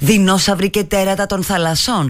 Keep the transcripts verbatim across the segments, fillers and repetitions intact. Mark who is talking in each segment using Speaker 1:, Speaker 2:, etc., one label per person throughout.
Speaker 1: δεινόσαυροι και τέρατα των θαλασσών.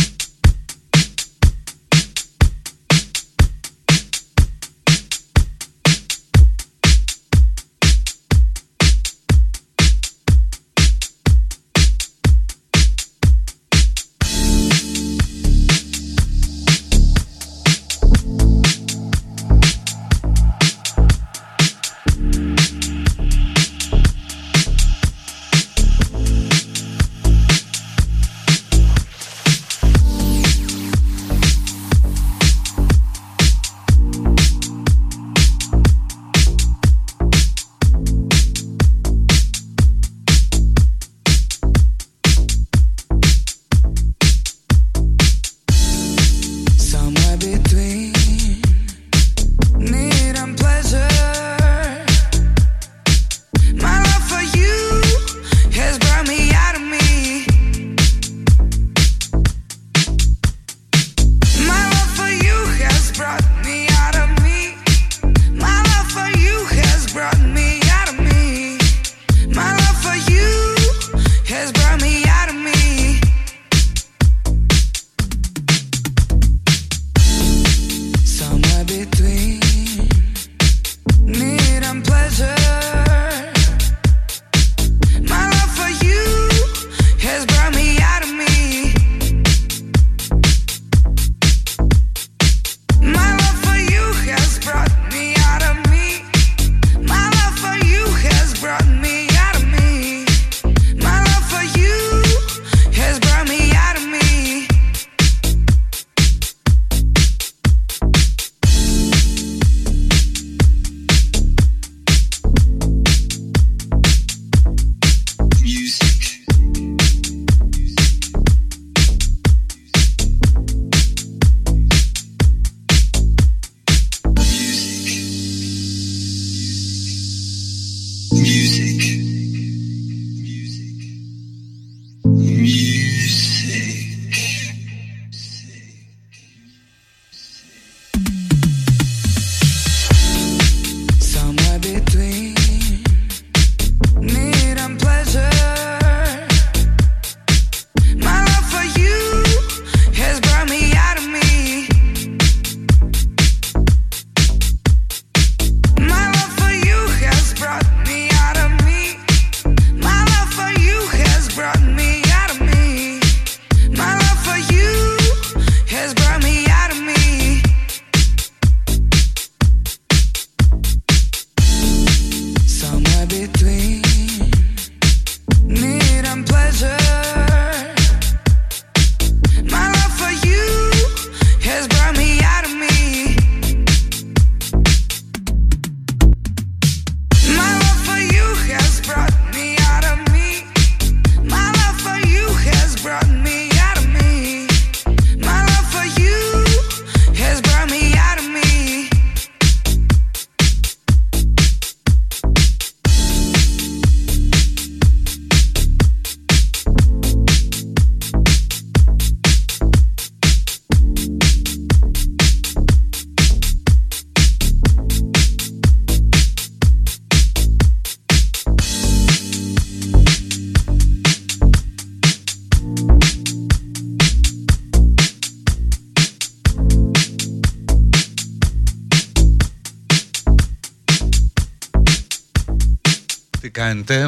Speaker 2: Τι κάνετε?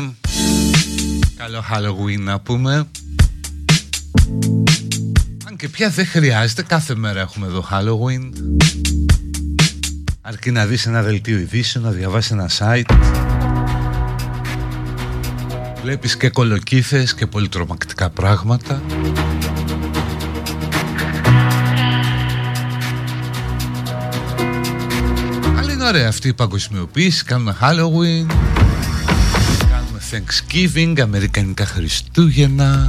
Speaker 2: Καλό Halloween να πούμε. Αν και πια δεν χρειάζεται, κάθε μέρα έχουμε εδώ Halloween. Αρκεί να δεις ένα δελτίο ειδήσεων, να διαβάσεις ένα site. Βλέπεις και κολοκύθες και πολύ τρομακτικά πράγματα. Αλλά είναι ωραία αυτή η παγκοσμιοποίηση. Κάνουμε Halloween, κάνουμε Thanksgiving, αμερικανικά Χριστούγεννα.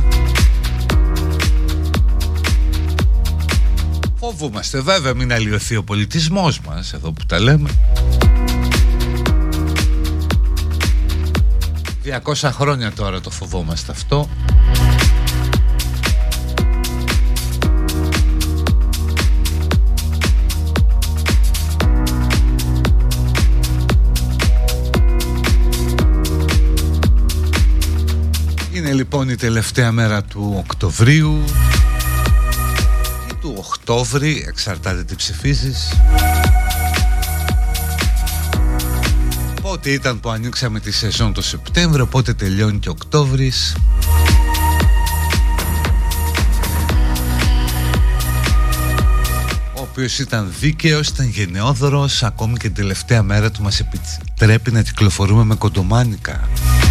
Speaker 2: Φοβούμαστε βέβαια μην αλλοιωθεί ο πολιτισμός μας, εδώ που τα λέμε. διακόσια χρόνια τώρα το φοβόμαστε αυτό. Είναι λοιπόν η τελευταία μέρα του Οκτωβρίου ή του Οκτώβρη, εξαρτάται τι ψηφίζεις. Πότε ήταν που ανοίξαμε τη σεζόν το Σεπτέμβριο, πότε τελειώνει και Οκτώβρης. Ο οποίος ήταν δίκαιος, ήταν γενναιόδωρος, ακόμη και την τελευταία μέρα του μας επιτρέπει να κυκλοφορούμε με κοντομάνικα.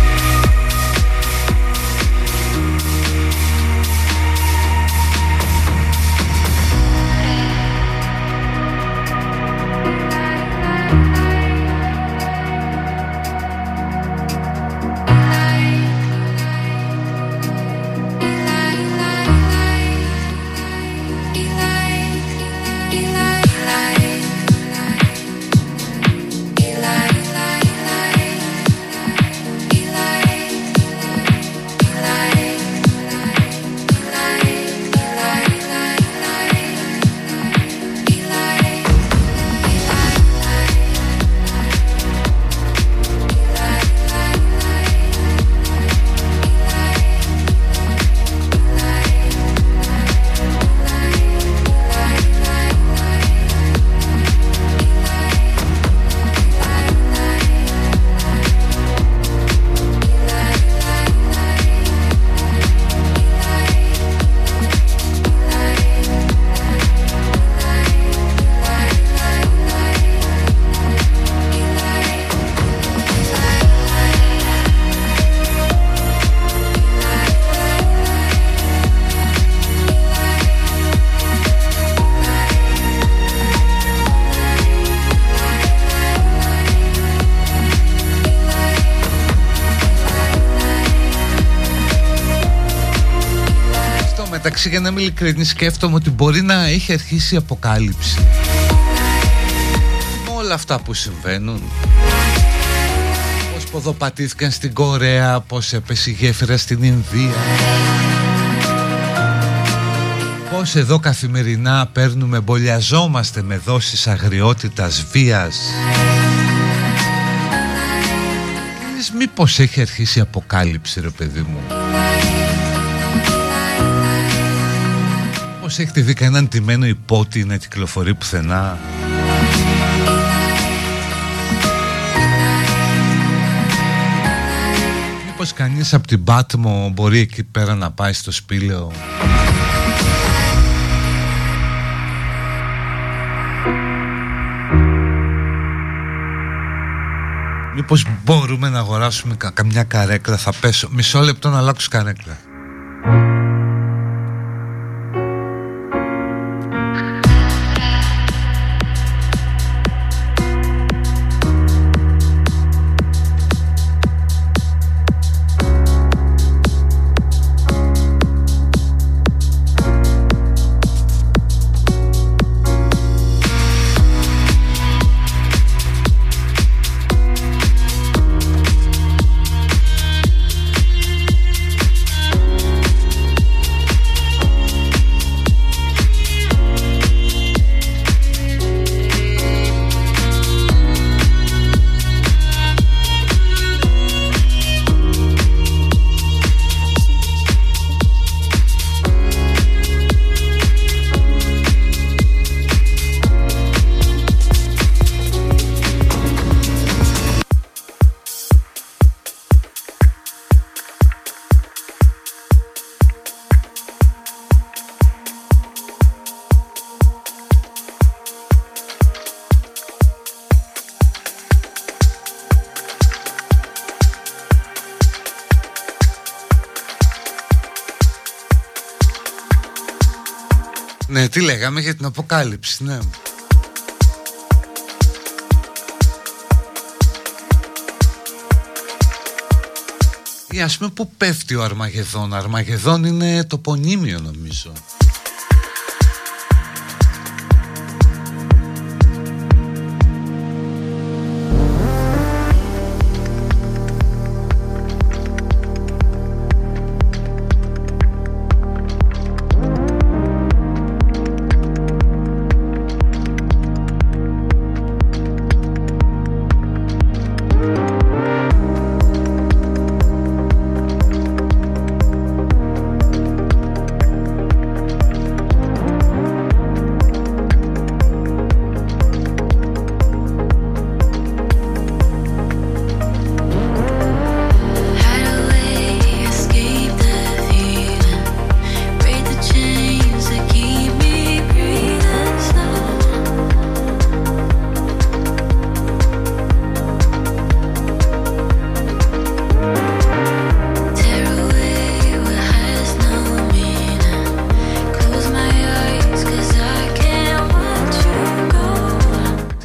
Speaker 2: Εντάξει, για να είμαι ειλικρινής, σκέφτομαι ότι μπορεί να έχει αρχίσει η αποκάλυψη με όλα αυτά που συμβαίνουν. Πώς ποδοπατήθηκαν στην Κορέα, πώς έπεσε η γέφυρα στην Ινδία, πώς εδώ καθημερινά παίρνουμε, μπολιαζόμαστε με δόσεις αγριότητας, βίας. Μήπως έχει αρχίσει η αποκάλυψη, ρε παιδί μου? Πώς έχετε δει κανέναν τιμένο υπότι να κυκλοφορεί πουθενά? Μήπως κανείς από την Πάτμο μπορεί εκεί πέρα να πάει στο Σπήλαιο? Μήπως μπορούμε να αγοράσουμε κα- καμιά καρέκλα? Θα πέσω μισό λεπτό να αλλάξω καρέκλα. Ναι, τι λέγαμε για την αποκάλυψη, ναι. Ή ας πούμε που πέφτει ο Αρμαγεδόν. Αρμαγεδόν είναι το πονίμιο, νομίζω.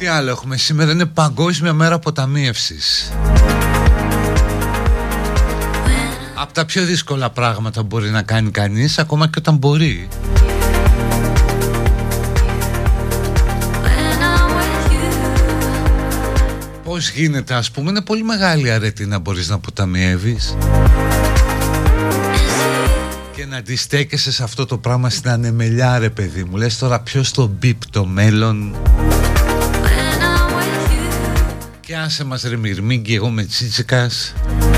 Speaker 2: άλλο έχουμε σήμερα? Είναι Παγκόσμια Μέρα Αποταμίευσης. Από τα πιο δύσκολα πράγματα μπορεί να κάνει κανείς, ακόμα και όταν μπορεί. Πώς γίνεται, ας πούμε? Είναι πολύ μεγάλη αρετή να μπορείς να αποταμιεύεις και να αντιστέκεσαι σε αυτό το πράγμα στην ανεμελιά, ρε παιδί μου. Λες τώρα ποιος το μπιπ το μέλλον. Και άσε μας ρε Μυρμήγκη, εγώ με Τσίτσικας.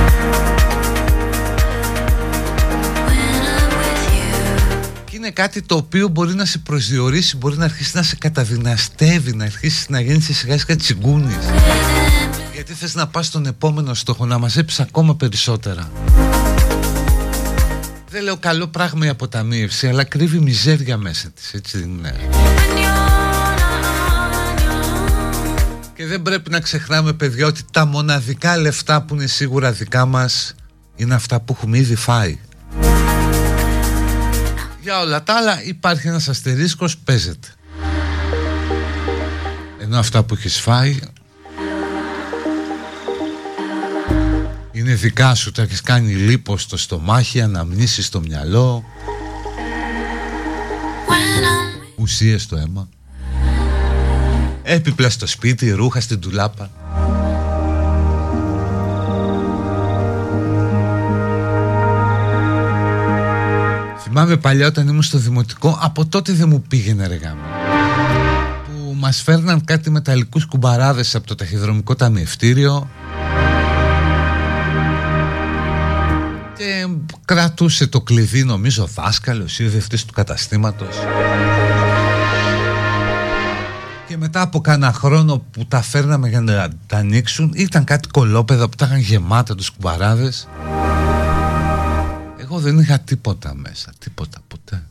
Speaker 2: Και είναι κάτι το οποίο μπορεί να σε προσδιορίσει, μπορεί να αρχίσει να σε καταδυναστεύει, να αρχίσει να γίνεις σιγά σιγά τσιγκούνης. Γιατί θες να πας στον επόμενο στόχο, να μαζέψεις ακόμα περισσότερα. Δεν λέω καλό πράγμα η αποταμίευση, αλλά κρύβει μιζέρια μέσα της, έτσι δεν είναι? Και δεν πρέπει να ξεχνάμε, παιδιά, ότι τα μοναδικά λεφτά που είναι σίγουρα δικά μας είναι αυτά που έχουμε ήδη φάει. Για όλα τα άλλα υπάρχει ένας αστερίσκος, παίζεται. Ενώ αυτά που έχεις φάει είναι δικά σου, τα έχεις κάνει λίπος στο στομάχι, αναμνήσεις στο μυαλό, ουσίες στο αίμα, έπιπλα στο σπίτι, ρούχα στην ντουλάπα. Θυμάμαι παλιά όταν ήμουν στο δημοτικό, από τότε δεν μου πήγαινε ρε γάμο, που μας φέρναν κάτι μεταλλικούς κουμπαράδες από το ταχυδρομικό ταμιευτήριο και κρατούσε το κλειδί, νομίζω, ο δάσκαλος ή ο διευθυντής του καταστήματος. Και μετά από κάνα χρόνο που τα φέρναμε για να τα ανοίξουν, ήταν κάτι κολόπεδα που τα είχαν γεμάτα τους κουμπαράδες. Εγώ δεν είχα τίποτα μέσα, τίποτα ποτέ.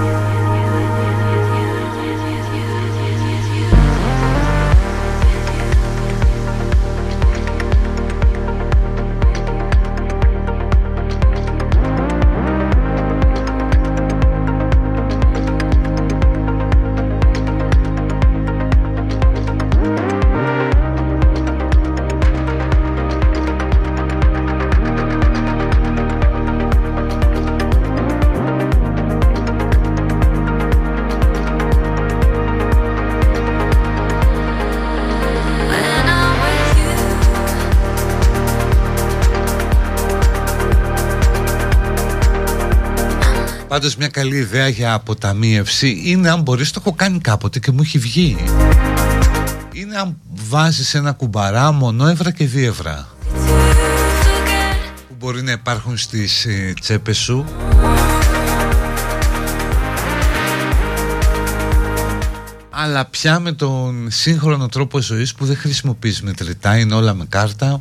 Speaker 2: Πάντως μια καλή ιδέα για αποταμίευση είναι, αν μπορείς, το έχω κάνει κάποτε και μου έχει βγει, είναι αν βάζεις ένα κουμπαρά μονόευρα και δίευρα που μπορεί να υπάρχουν στις ε, τσέπες σου, αλλά πια με τον σύγχρονο τρόπο ζωής που δεν χρησιμοποιείς μετρητά, είναι όλα με κάρτα,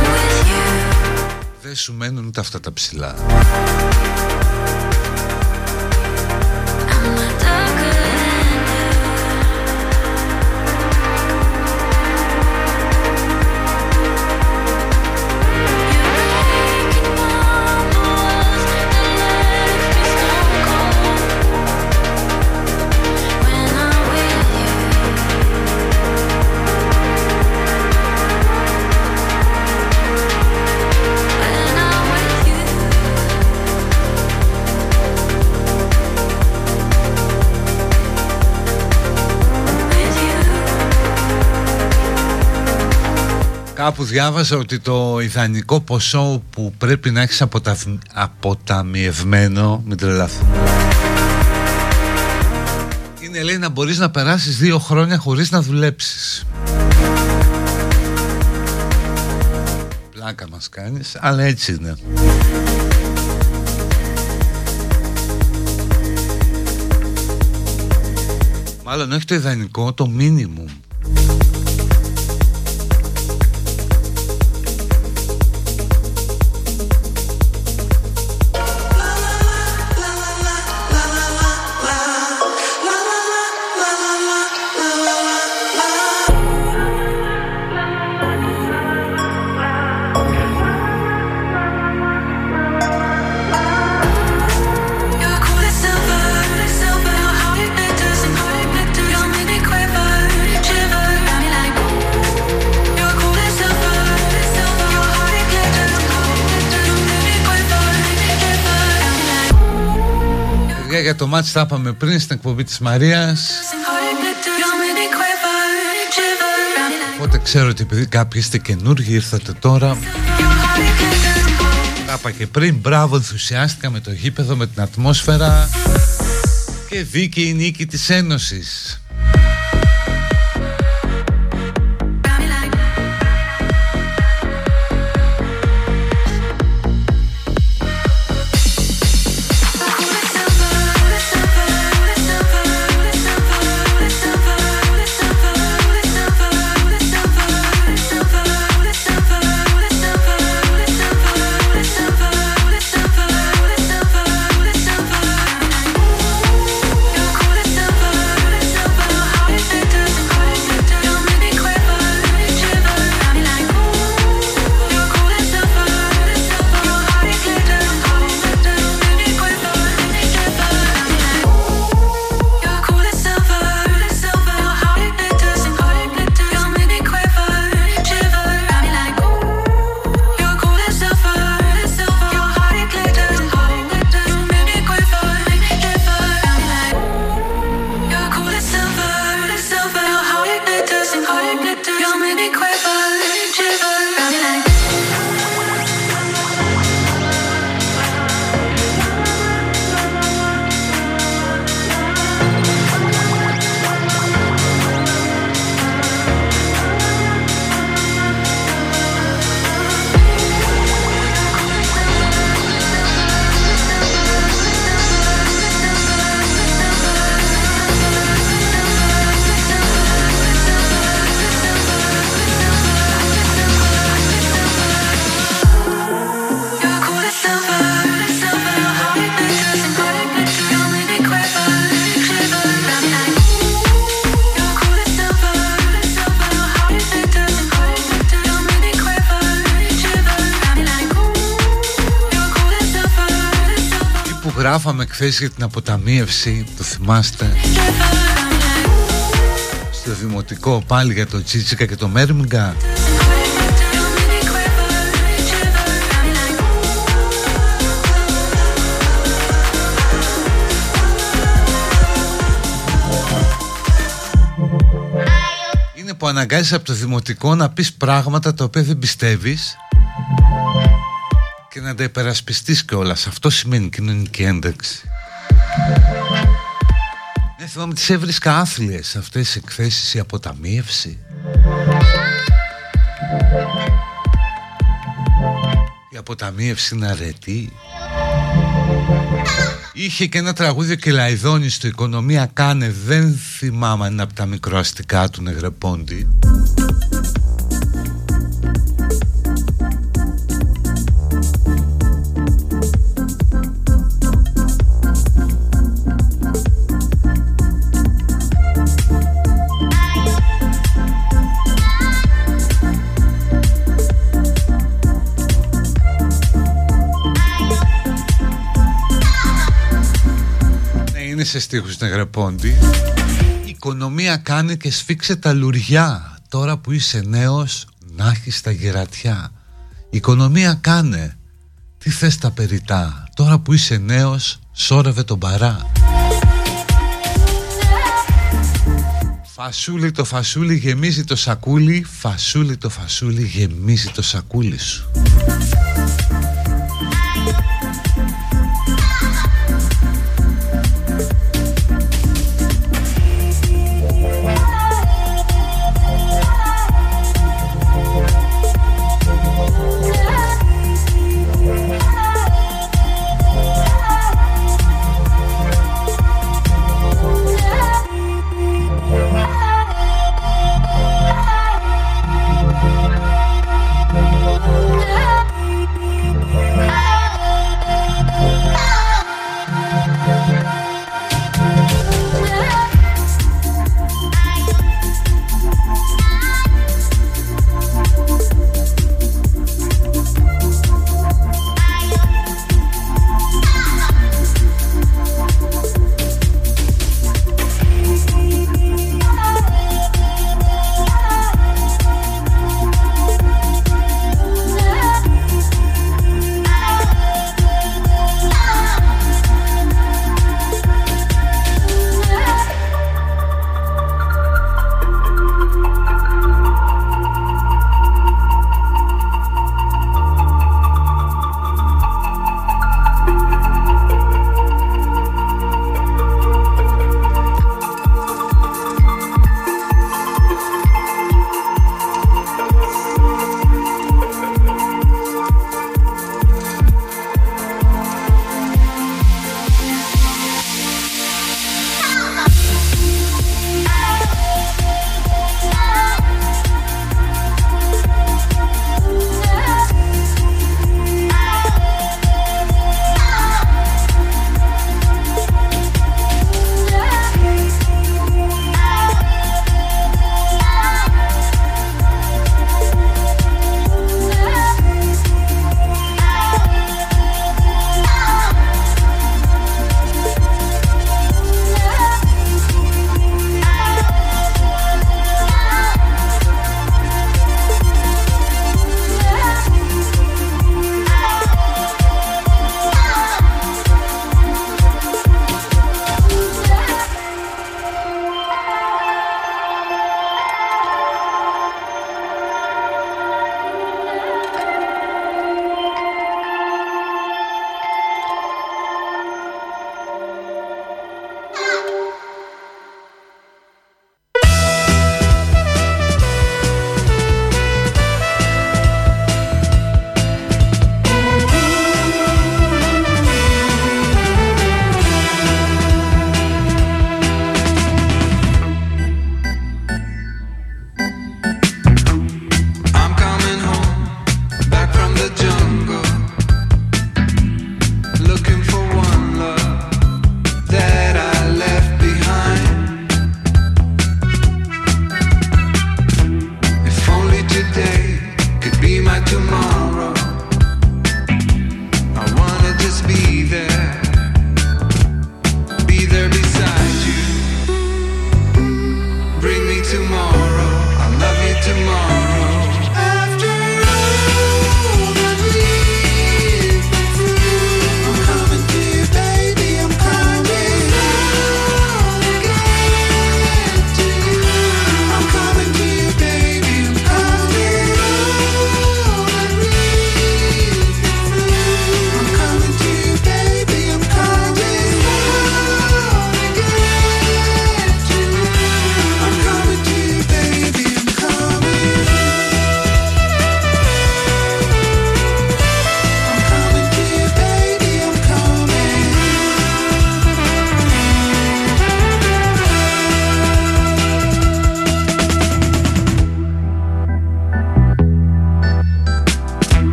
Speaker 2: δεν σου μένουν ούτε αυτά τα ψηλά. Κάπου διάβαζα ότι το ιδανικό ποσό που πρέπει να έχεις αποτα... αποταμιευμένο, μην τρελαθώ, είναι, λέει, να μπορείς να περάσεις δύο χρόνια χωρίς να δουλέψεις. Πλάκα μας κάνεις, αλλά έτσι είναι. Μάλλον όχι το ιδανικό, το minimum.
Speaker 3: Silver, how you make this and how you make this, I'm in it quiver.
Speaker 2: Παιδιά, για το μάτς τα είπαμε πριν στην εκπομπή της Μαρίας. Οπότε ξέρω ότι επειδή κάποιοι είστε καινούργοι, ήρθατε τώρα. Τα είπα και πριν, μπράβο, ενθουσιάστηκα με το γήπεδο, με την ατμόσφαιρα. Και δίκαιη η νίκη της Ένωσης. Γράφαμε χθες για την αποταμίευση, το θυμάστε, στο δημοτικό πάλι για το Τσίτσικα και το Μέρμιγκα. Είναι που αναγκάζεις από το δημοτικό να πεις πράγματα τα οποία δεν πιστεύεις και να τα υπερασπιστείς κιόλας. Αυτό σημαίνει κοινωνική ένταξη. Ναι, θυμάμαι τις έβρισκα άθλιες αυτές τις εκθέσεις, η αποταμίευση, η αποταμίευση είναι αρετή. Είχε και ένα τραγούδι και Κελαϊδόνη στο «Οικονομία κάνε», δεν θυμάμαι αν είναι από τα μικροαστικά του Νεγρεπόντι. Σε στίχους Νεγρεπόντι. Η οικονομία κάνε και σφίξε τα λουριά. Τώρα που είσαι νέος να έχεις τα γερατιά. Η οικονομία κάνε, τι θες τα περιτά. Τώρα που είσαι νέος σώρευε τον παρά. Φασούλι το φασούλι γεμίζει το σακούλι. Φασούλι το φασούλι γεμίζει το σακούλι σου.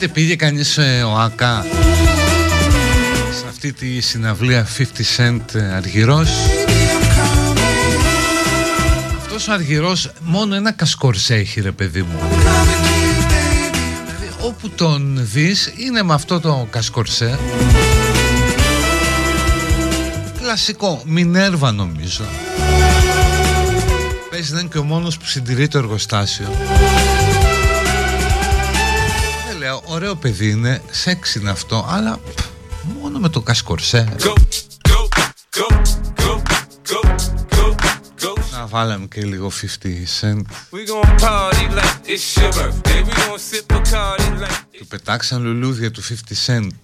Speaker 2: πήγε κανείς ε, ο ΑΚΑ σε αυτή τη συναυλία πενήντα Cent Αργυρός? Αυτός ο Αργυρός μόνο ένα κασκορσέ έχει, ρε παιδί μου. Δηλαδή όπου τον δεις είναι με αυτό το κασκορσέ. Κλασικό, Μινέρβα νομίζω. Πες δεν είναι και ο μόνος που συντηρεί το εργοστάσιο. Δεν λέω, ωραίο παιδί είναι, σεξ είναι αυτό, αλλά π, μόνο με το κασκορσέ. Go, go, go, go, go, go, go. Να βάλαμε και λίγο πενήντα Cent. Του πετάξαν λουλούδια του πενήντα Cent.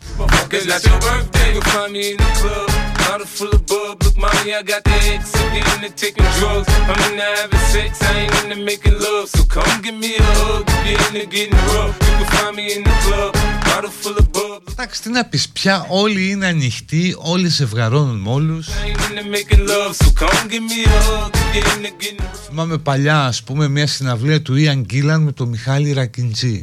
Speaker 2: Bottle full of bub, look mommy, I got the X. I'm getting to taking drugs. I'm into having sex, I ain't into making love. So come give me a hug, get into getting rough. You can find me in the club. Bottle full of bub. Εντάξει, τι να πεις, πια όλοι είναι ανοιχτοί, όλοι ζευγαρώνουν με όλους. Θυμάμαι παλιά, ας πούμε, μια συναυλία του Ian Gillan με τον Μιχάλη Ρακιντζή.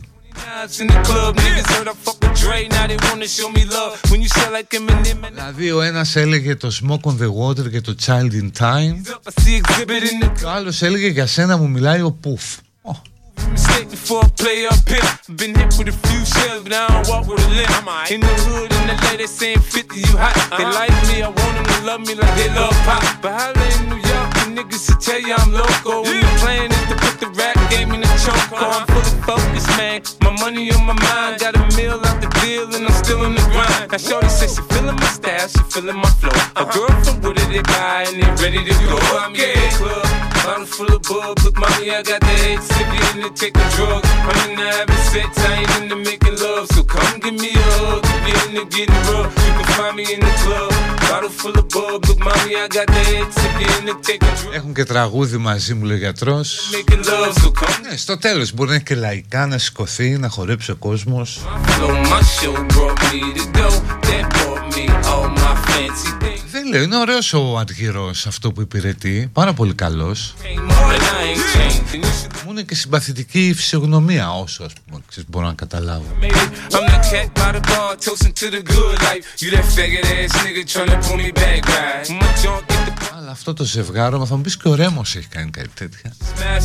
Speaker 2: Δηλαδή ο ένας έλεγε το Smoke on the Water και το Child in Time, και ο άλλος έλεγε για σένα μου μιλάει ο Πουφ. Oh. Mistake before I play up here. Been hit with a few shells, but I don't walk with a limp. In the hood, in the lady saying fifty, you hot. They like me, I want them to love me like they love pop. But holla in New York, the niggas will tell you I'm loco. When the plan is to put the rap game in the choke. I'm fully focused, man. My money on my mind. Got a meal out the deal, and I'm still in the grind. Now shorty says she feeling my style, she feeling my flow. A girl from Wooded, they buy, and they ready to go. I'm in the club. Bottle full of bub, look mommy, I got the X. If you into taking drugs, I'm into having sex, I ain't into making love. So come give me a hug, if you into getting rough, you can find me in the club. Bottle full of bub, look mommy, I got the X. If you into taking drugs. Έχουν και τραγούδι μαζί μου, λέει ο γιατρός. Ναι, στο τέλος μπορεί να έχει και λαϊκά, να σηκωθεί, να χορέψει ο κόσμος. Δεν λέω, είναι ωραίος ο Αργυρός αυτό που υπηρετεί, πάρα πολύ καλός. Μου είναι και συμπαθητική η φυσιογνωμία όσο, ας πούμε, ξέρεις, μπορώ να καταλάβω. Αλλά αυτό το ζευγάρωμα θα μου πεις και ο Ρέμος έχει κάνει κάτι τέτοια.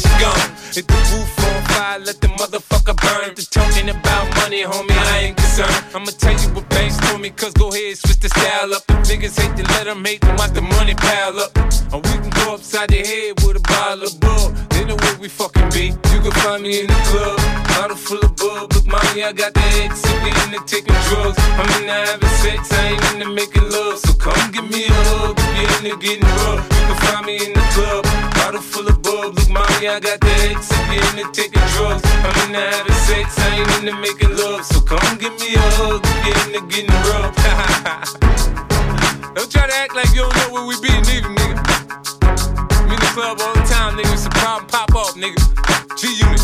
Speaker 2: We fucking be. You can find me in the club, bottle full of bub. Look, mommy, I got the X. If you into taking drugs, I'm into having sex, I ain't into making love. So come give me a hug, if you into getting rough. You can find me in the club, bottle full of bub. Look, mommy, I got the X. If you into taking drugs, I'm into having sex, I ain't into making love. So come give me a hug, if you into getting rough. Don't try to act like you don't know where we be, neither, nigga. I'm in the club all the time, nigga. It's a problem, pop off, nigga. G-Unit.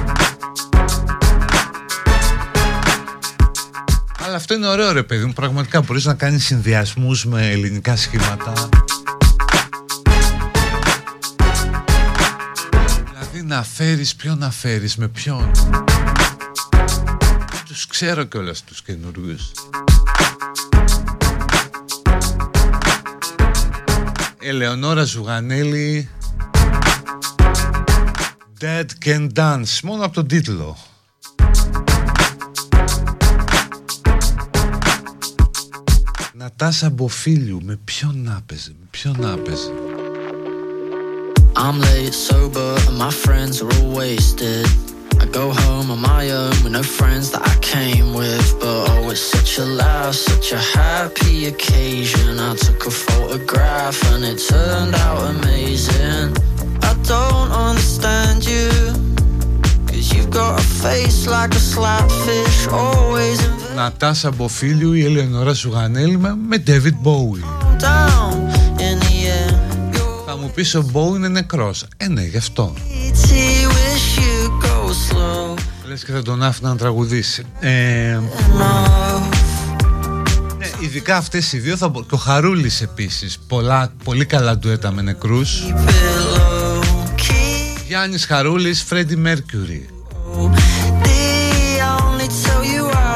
Speaker 2: Αλλά αυτό είναι ωραίο, ρε παιδί μου. Πραγματικά μπορείς να κάνεις συνδυασμούς με ελληνικά σχήματα. Δηλαδή να φέρεις, ποιον να φέρεις, με ποιον. Δεν τους ξέρω κιόλας τους καινούριους. Ελεονόρα Ζουγανέλη, Dead Can Dance, μόνο από τον τίτλο. Νατάσα Μποφίλιου, με ποιον να παίζει, με ποιον να παίζει. I'm late, sober, and my friends are all wasted. I go home on my own with no friends that I came with. But oh, it's such a laugh, such a happy occasion. I took a photograph and it turned out amazing. I don't understand you, cause you've got a face like a slapfish, always in. Νατάσα Μποφίλιου, η Ελεονόρα Ζουγανέλη με David Bowie. Θα μου πεις ο Bowie είναι νεκρός. Ε, ναι, γι' αυτό. Λες και θα τον άφηνα να τραγουδήσει. ε, ναι, ειδικά αυτές οι δύο θα μπο... Και ο Χαρούλης επίσης. Πολλά, πολύ καλά ντουέτα με νεκρούς. Γιάννης Χαρούλης, Freddie Mercury.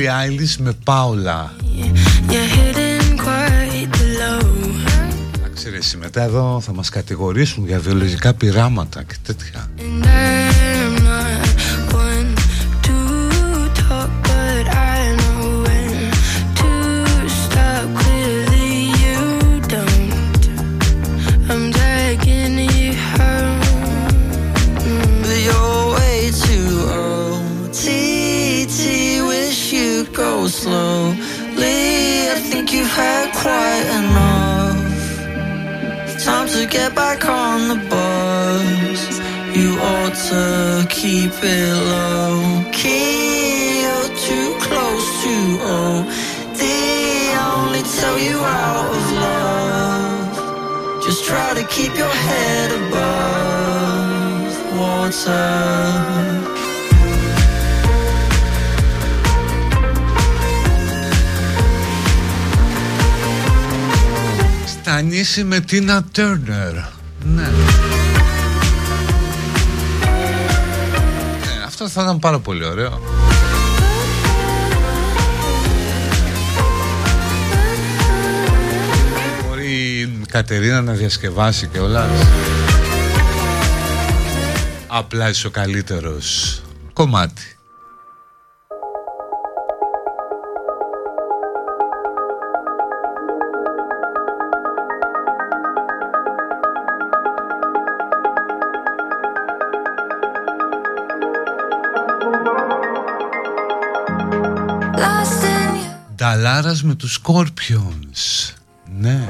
Speaker 2: Eilish με Πάολα. Εντάξει ρε, εσύ μετά εδώ θα μας κατηγορήσουν για βιολογικά πειράματα και τέτοια.
Speaker 3: Slowly, I think you've had quite enough. Time to get back on the bus. You ought to keep it low key. You're too close to O D. I only tell you out of love. Just try to keep your head above water.
Speaker 2: Ανήσει με Τίνα Τέρνερ. Ναι. ναι. Αυτό θα ήταν πάρα πολύ ωραίο. Μπορεί η Κατερίνα να διασκευάσει και όλα. Απλά είσαι ο καλύτερος. Κομμάτι. Νταλάρας με τους Scorpions. Ναι.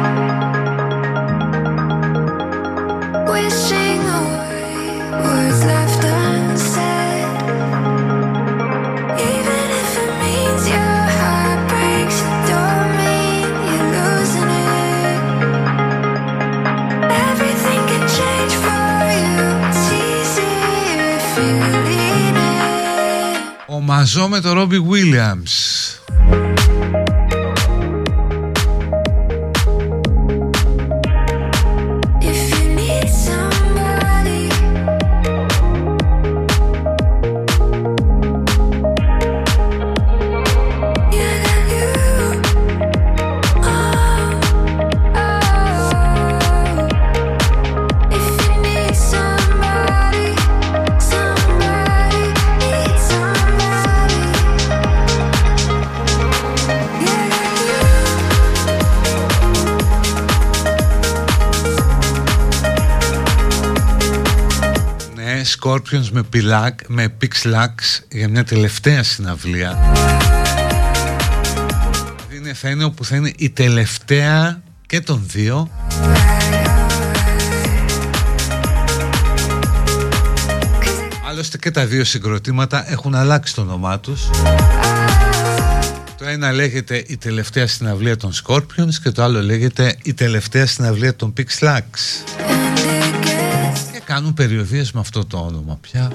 Speaker 2: Ο Μαζό με το Ρόμπι Williams. Scorpions με, πιλάκ, με Pixlax για μια τελευταία συναυλία. Είναι, θα είναι όπου θα είναι η τελευταία και των δύο. Άλλωστε και τα δύο συγκροτήματα έχουν αλλάξει το όνομά τους. Το ένα λέγεται η τελευταία συναυλία των Scorpions και το άλλο λέγεται η τελευταία συναυλία των Pixlax. Κάνουν περιοδίες με αυτό το όνομα πια.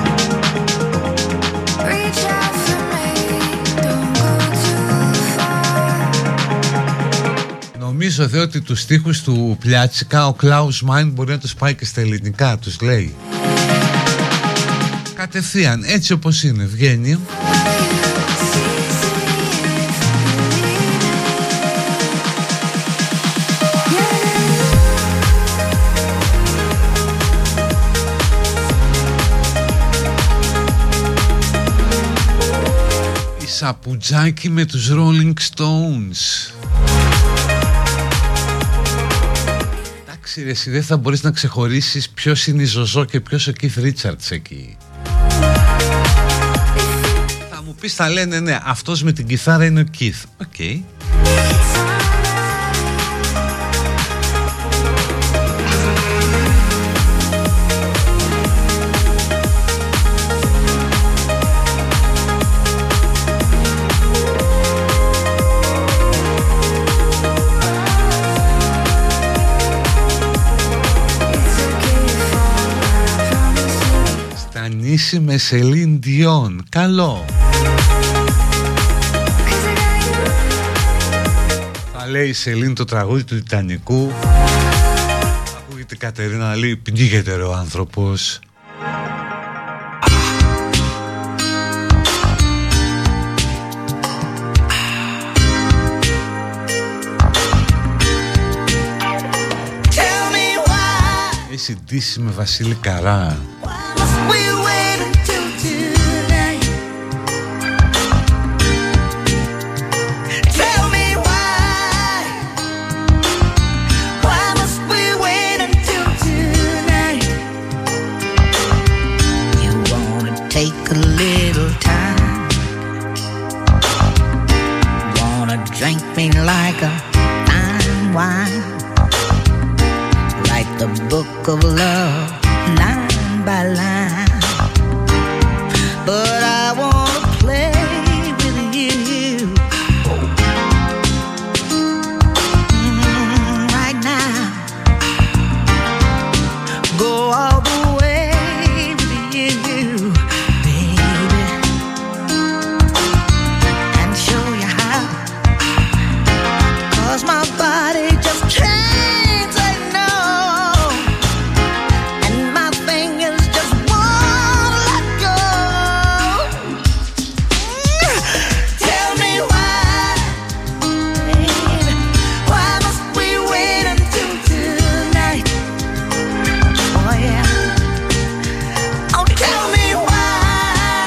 Speaker 2: Νομίζω δε ότι τους στίχους του Πλιάτσικα ο Klaus Mind μπορεί να τους πάει και στα ελληνικά. Τους λέει κατευθείαν έτσι όπως είναι, βγαίνει. Σαπουτζάκι με τους Rolling Stones. Εντάξει ρε, εσύ δεν θα μπορείς να ξεχωρίσεις ποιος είναι η Ζωζό και ποιος ο Keith Richards εκεί. Θα μου πεις, θα λένε ναι, αυτός με την κιθάρα είναι ο Keith. Οκ. Okay. Με Σελίν Διόν. Καλό. Θα λέει η Σελίν το τραγούδι του Τιτανικού. Ακούγεται η Κατερίνα να λέει πνίγεται ρε ο άνθρωπος. έι σι ντι σι με Βασίλη Καρά.
Speaker 3: Take a little time. Wanna drink me like a fine wine. Write the book of love line by line. But I wanna play with you mm, right now. Go all the way with you. My body just can't say no, and my fingers just won't let go. Tell me why, baby, why must we wait until tonight? Oh yeah, oh tell me why,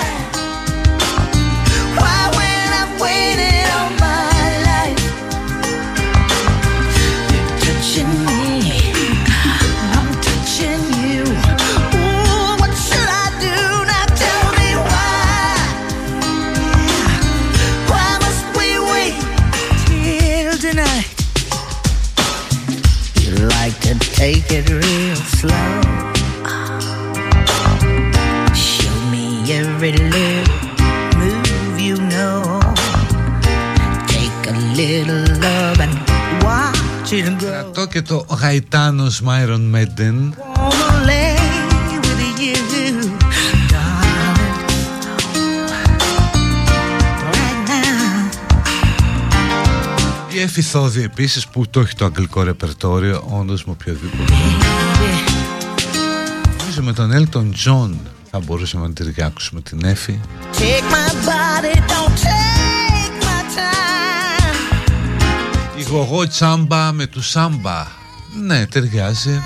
Speaker 3: why when I've waited all my life. Touching me, I'm touching you. Ooh, what should I do now? Tell me why. Why must we wait till tonight? You like to take it real slow. Show me every little move you know. Take a little love and watch.
Speaker 2: Κρατώ και το Γαϊτάνος Μάιρον Μέντεν. Η Εφη Θόδη επίσης που το έχει το αγγλικό ρεπερτόριο, όντως με οποιοδήποτε. Νομίζω με τον Έλτον Τζον θα μπορούσαμε να ταιριάξουμε την Εφη. Η γογό τσάμπα με του σάμπα. Ναι, ταιριάζει.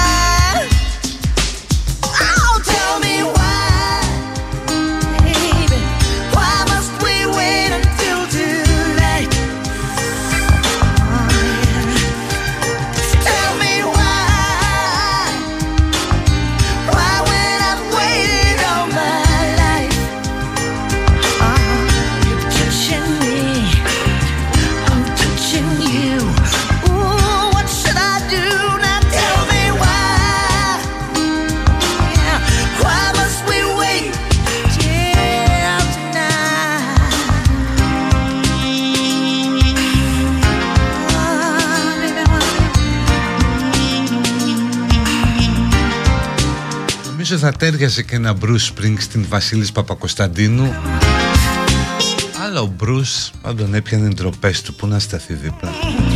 Speaker 2: Θα τέριαζε και ένα Bruce Springsteen, Βασίλης Παπακοσταντίνου. Αλλά ο Bruce πάντων έπιανε ντροπές του που να σταθεί δίπλα.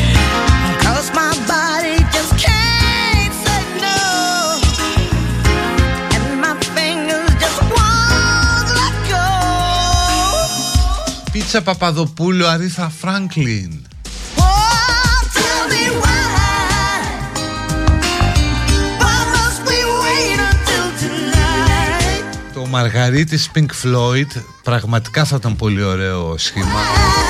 Speaker 2: Πίτσα Παπαδοπούλου, Αρίθα Φράγκλιν. Ο Μαργαρίτης Pink Floyd πραγματικά θα ήταν πολύ ωραίο σχήμα.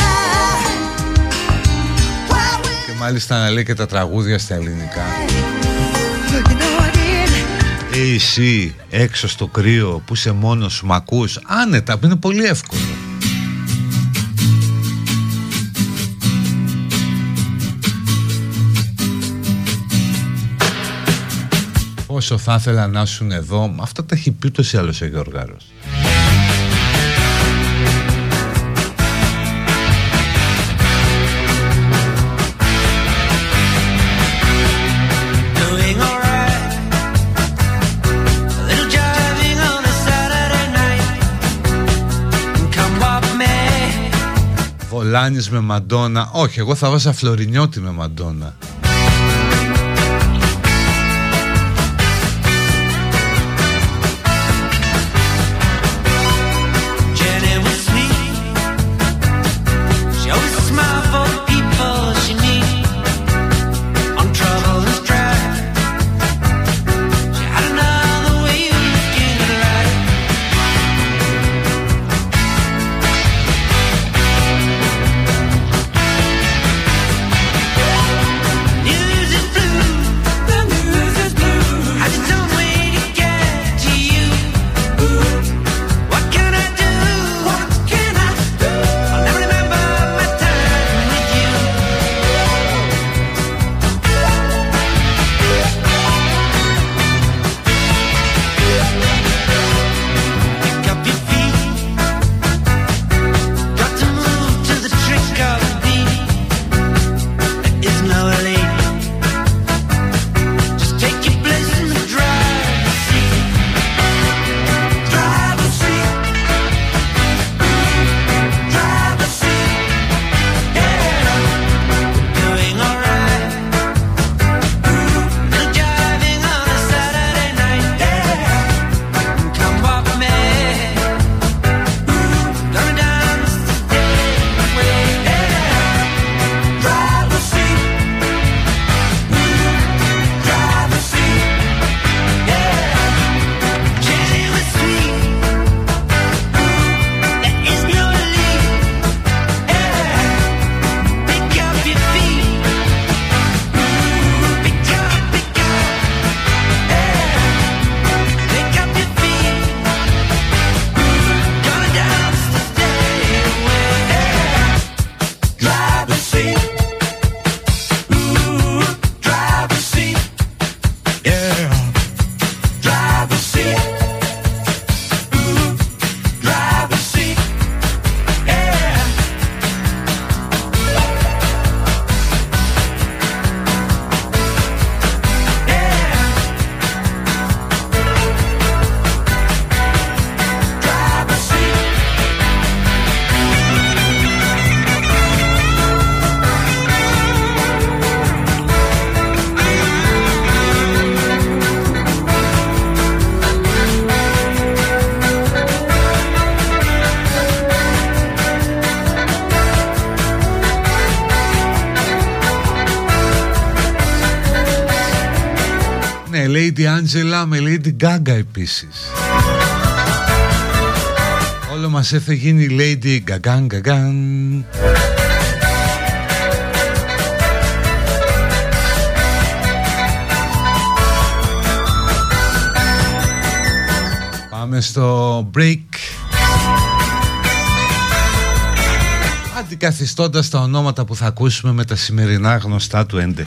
Speaker 2: Και μάλιστα να λέει και τα τραγούδια στα ελληνικά. Ε, εσύ έξω στο κρύο που είσαι μόνος σου, μ' ακούς? Άνετα, είναι πολύ εύκολο. Όσο θα ήθελα να ήσουν εδώ. Αυτά τα έχει πει ούτως ή άλλως ο Γιώργαρος. Βολάνης με Μαντόνα. Όχι, εγώ θα βάζα Φλωρινιώτη με Μαντόνα. Lady Angela, με Lady Gaga επίσης. Όλο μας έφεγε η Lady Gaga Gaga. Πάμε στο break, αντικαθιστώντας τα ονόματα που θα ακούσουμε με τα σημερινά γνωστά του έντεχ.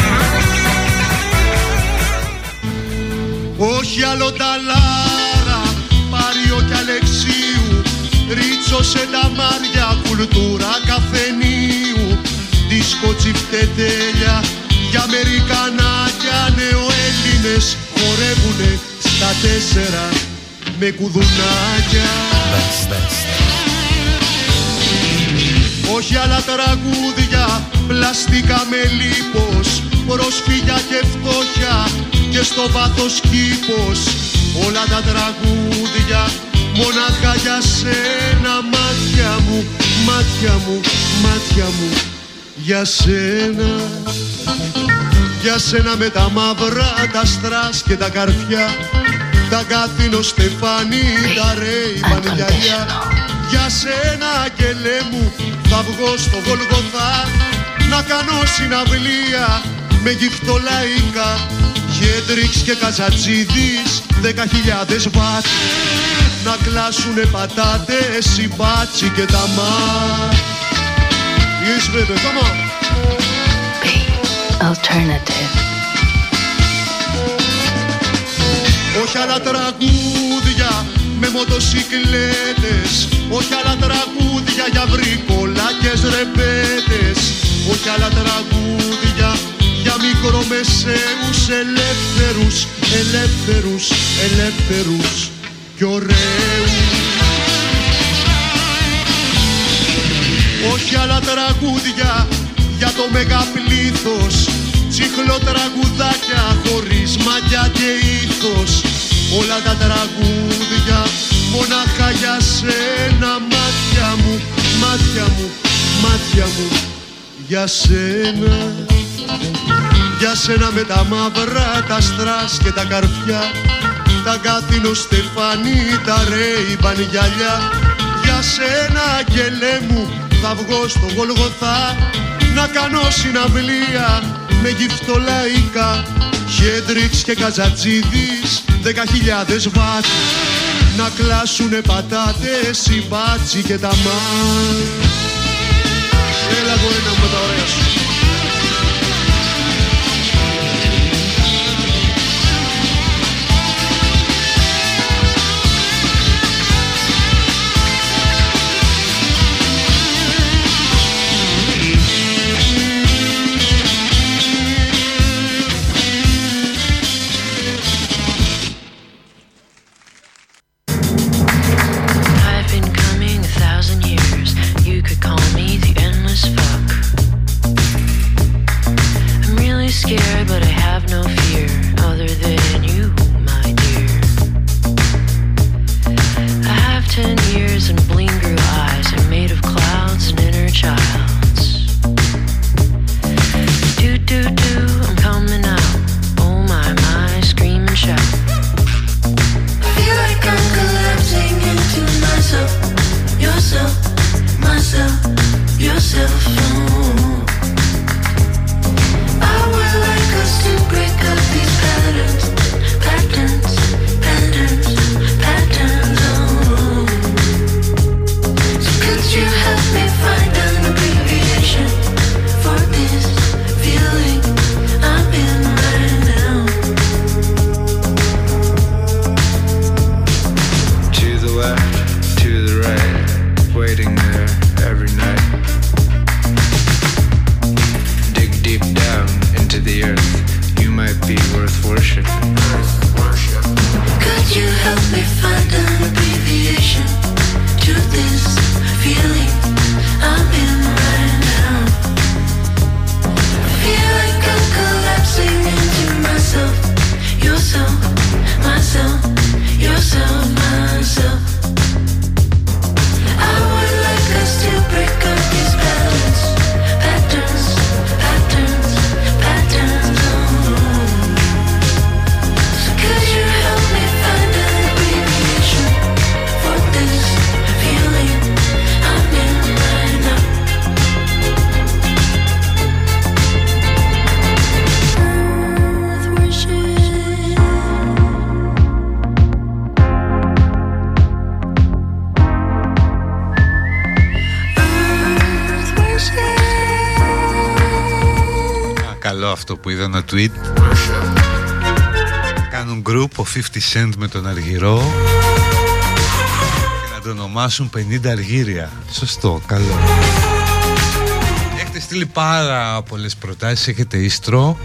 Speaker 4: Όχι άλλο ταλάρα, Πάριο κι Αλεξίου, Ρίτσο σε τα μάρια, κουλτούρα καφενείου, δίσκο τσιφτετέλια, για Αμερικανάκια νεοέλληνες χορεύουνε στα τέσσερα με κουδουνάκια. Όχι άλλα τραγούδια, πλαστικά με λίπος, προσφύγια και φτώχεια και στο βάθος κήπος. Όλα τα τραγούδια μονάχα για σένα, μάτια μου, μάτια μου, μάτια μου, για σένα. Για σένα με τα μαύρα, τα στρας και τα καρφιά, τα Κάθινο Στεφάνι, τα Ρέιμαν γυαλιά. Για σένα αγγελέ μου θα βγω στο Γολγοθά, να κάνω συναυλία με γυφτολαϊκά, Χέντριξ και Καζατζίδης, δέκα χιλιάδες βατ, να κλάσουνε πατάτες οι μπάτσι και τα μάτ. Yes baby, come on.
Speaker 5: Alternative.
Speaker 4: Όχι άλλα τραγούδια με μοτοσικλέτες, όχι άλλα τραγούδια για βρικολάκες ρεπέτες, όχι άλλα τραγούδια για μικρομεσαίους ελεύθερους, ελεύθερους, ελεύθερους κι ωραίους. Όχι άλλα τραγούδια για το μεγαπλήθος, τσιχλοτραγουδάκια χωρίς μαγιά και ήθος. Όλα τα τραγούδια μονάχα για σένα, μάτια μου, μάτια μου, μάτια μου, για σένα. Για σένα με τα μαύρα, τα στρας και τα καρφιά, τα Κάθινο Στεφάνι, τα Ρέιμαν γυαλιά. Για σένα αγγελέ μου θα βγω στο Γολγοθά, να κάνω συναυλία με γυφτολαϊκά, Χέντριξ και Καζατζίδης, δέκα χιλιάδες βατ, να κλάσουνε πατάτες οι μπάτσι και τα μάτ. Έλα γορίνα μου με τα ωραία σου.
Speaker 5: I've been coming a thousand years. You could call me the endless fuck.
Speaker 2: καλό αυτό που είδα ένα tweet. Κάνουν group ο πενήντα Cent με τον Αργυρό και να το ονομάσουν πενήντα Αργύρια. Σωστό, καλό. Έχετε στείλει πάρα πολλές προτάσεις, έχετε ίστρο.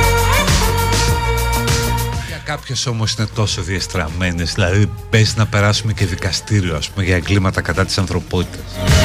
Speaker 2: Για κάποιες όμως είναι τόσο διεστραμμένες, δηλαδή παίζει να περάσουμε και δικαστήριο, ας πούμε, για εγκλήματα κατά της ανθρωπότητας.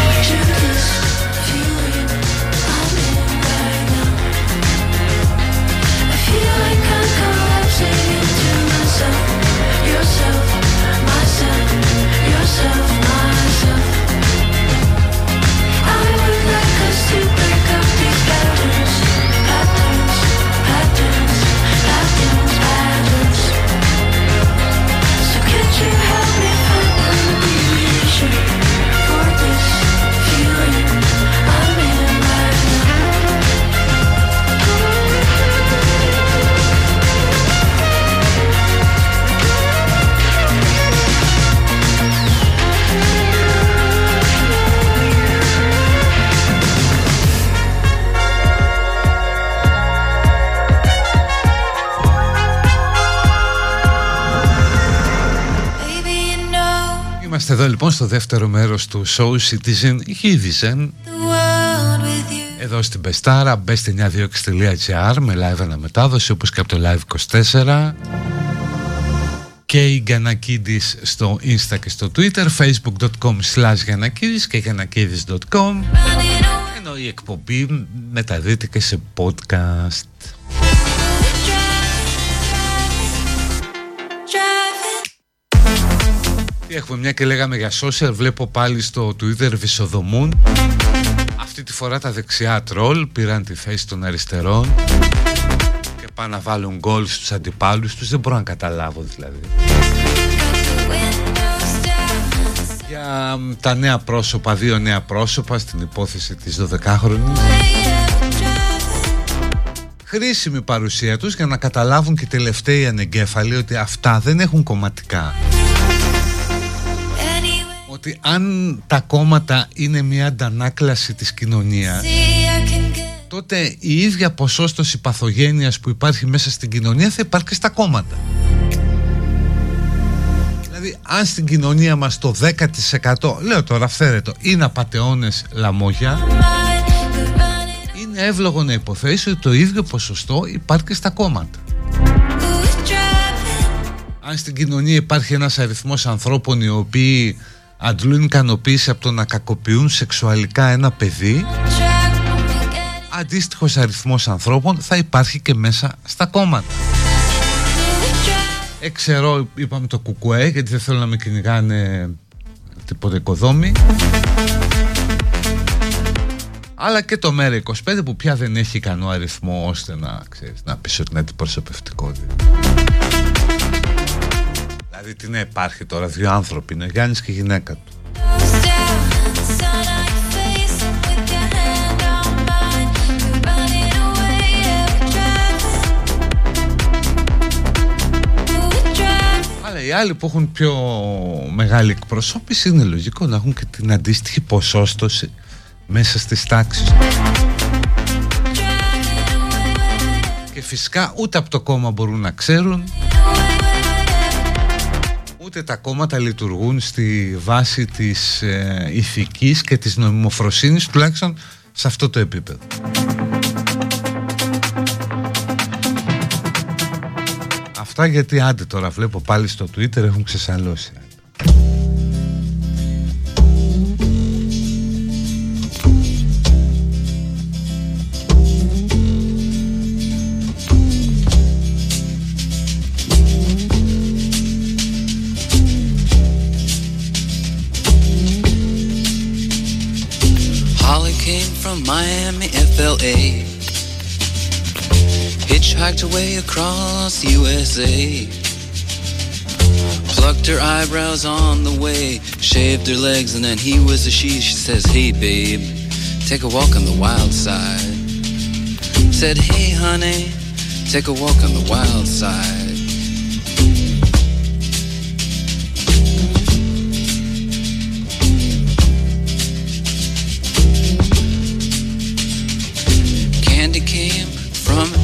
Speaker 2: Είμαστε εδώ λοιπόν στο δεύτερο μέρος του show Citizen Citizen εδώ στην Πεστάρα. Μπέστε εννιά δύο έξι τελεία τζι άρ με live αναμετάδοση, όπως και από το Live είκοσι τέσσερα, και η Γιαννακίδης στο Insta και στο Twitter, facebook dot com slash Γιαννακίδης και γιαννακίδης dot com, ενώ η εκπομπή μεταδίδεται και σε podcast. Έχουμε μια και λέγαμε για social, βλέπω πάλι στο Twitter βυσοδομούν. Αυτή τη φορά τα δεξιά τρόλ πήραν τη θέση των αριστερών και πάνε να βάλουν γκολ στους αντιπάλους τους. Δεν μπορώ να καταλάβω δηλαδή. Για τα νέα πρόσωπα, δύο νέα πρόσωπα στην υπόθεση της δωδεκάχρονης. Χρήσιμη παρουσία τους για να καταλάβουν και οι τελευταίοι ανεγκέφαλοι ότι αυτά δεν έχουν κομματικά. Ότι αν τα κόμματα είναι μια αντανάκλαση της κοινωνίας, τότε η ίδια ποσόστοση παθογένειας που υπάρχει μέσα στην κοινωνία θα υπάρχει και στα κόμματα. Δηλαδή αν στην κοινωνία μας το δέκα τοις εκατό, λέω τώρα αυθαίρετο, είναι απατεώνες λαμόγια, είναι εύλογο να υποθέσει ότι το ίδιο ποσοστό υπάρχει και στα κόμματα. Αν στην κοινωνία υπάρχει ένας αριθμός ανθρώπων οι οποίοι αντλούν ικανοποίηση από το να κακοποιούν σεξουαλικά ένα παιδί, αντίστοιχος αριθμός ανθρώπων θα υπάρχει και μέσα στα κόμματα. Εξαιρώ, είπαμε, το κουκουέ, γιατί δεν θέλω να με κυνηγάνε τίποτε οικοδόμοι, αλλά και το ΜΕΡΑ είκοσι πέντε που πια δεν έχει ικανό αριθμό ώστε να, ξέρεις, να πεις ότι είναι αντιπροσωπευτικότητα. Δηλαδή τι να υπάρχει τώρα, δύο άνθρωποι είναι, Γιάννης και η γυναίκα του. Αλλά οι άλλοι που έχουν πιο μεγάλη εκπροσώπηση είναι λογικό να έχουν και την αντίστοιχη ποσόστοση μέσα στις τάξεις. Και φυσικά ούτε από το κόμμα μπορούν να ξέρουν, ούτε τα κόμματα λειτουργούν στη βάση της ε, ηθικής και της νομιμοφροσύνης, τουλάχιστον σε αυτό το επίπεδο. Αυτά γιατί άντε τώρα βλέπω πάλι στο Twitter έχουν ξεσαλώσει.
Speaker 5: Miami, F L A, hitchhiked away across U S A, plucked her eyebrows on the way, shaved her legs and then he was a she. She says, hey babe, take a walk on the wild side. Said, hey honey, take a walk on the wild side. Came from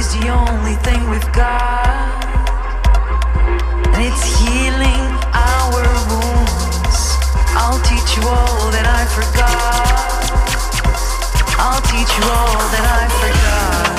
Speaker 3: is the only thing we've got, and it's healing our wounds. I'll teach you all that I forgot. I'll teach you all that I forgot.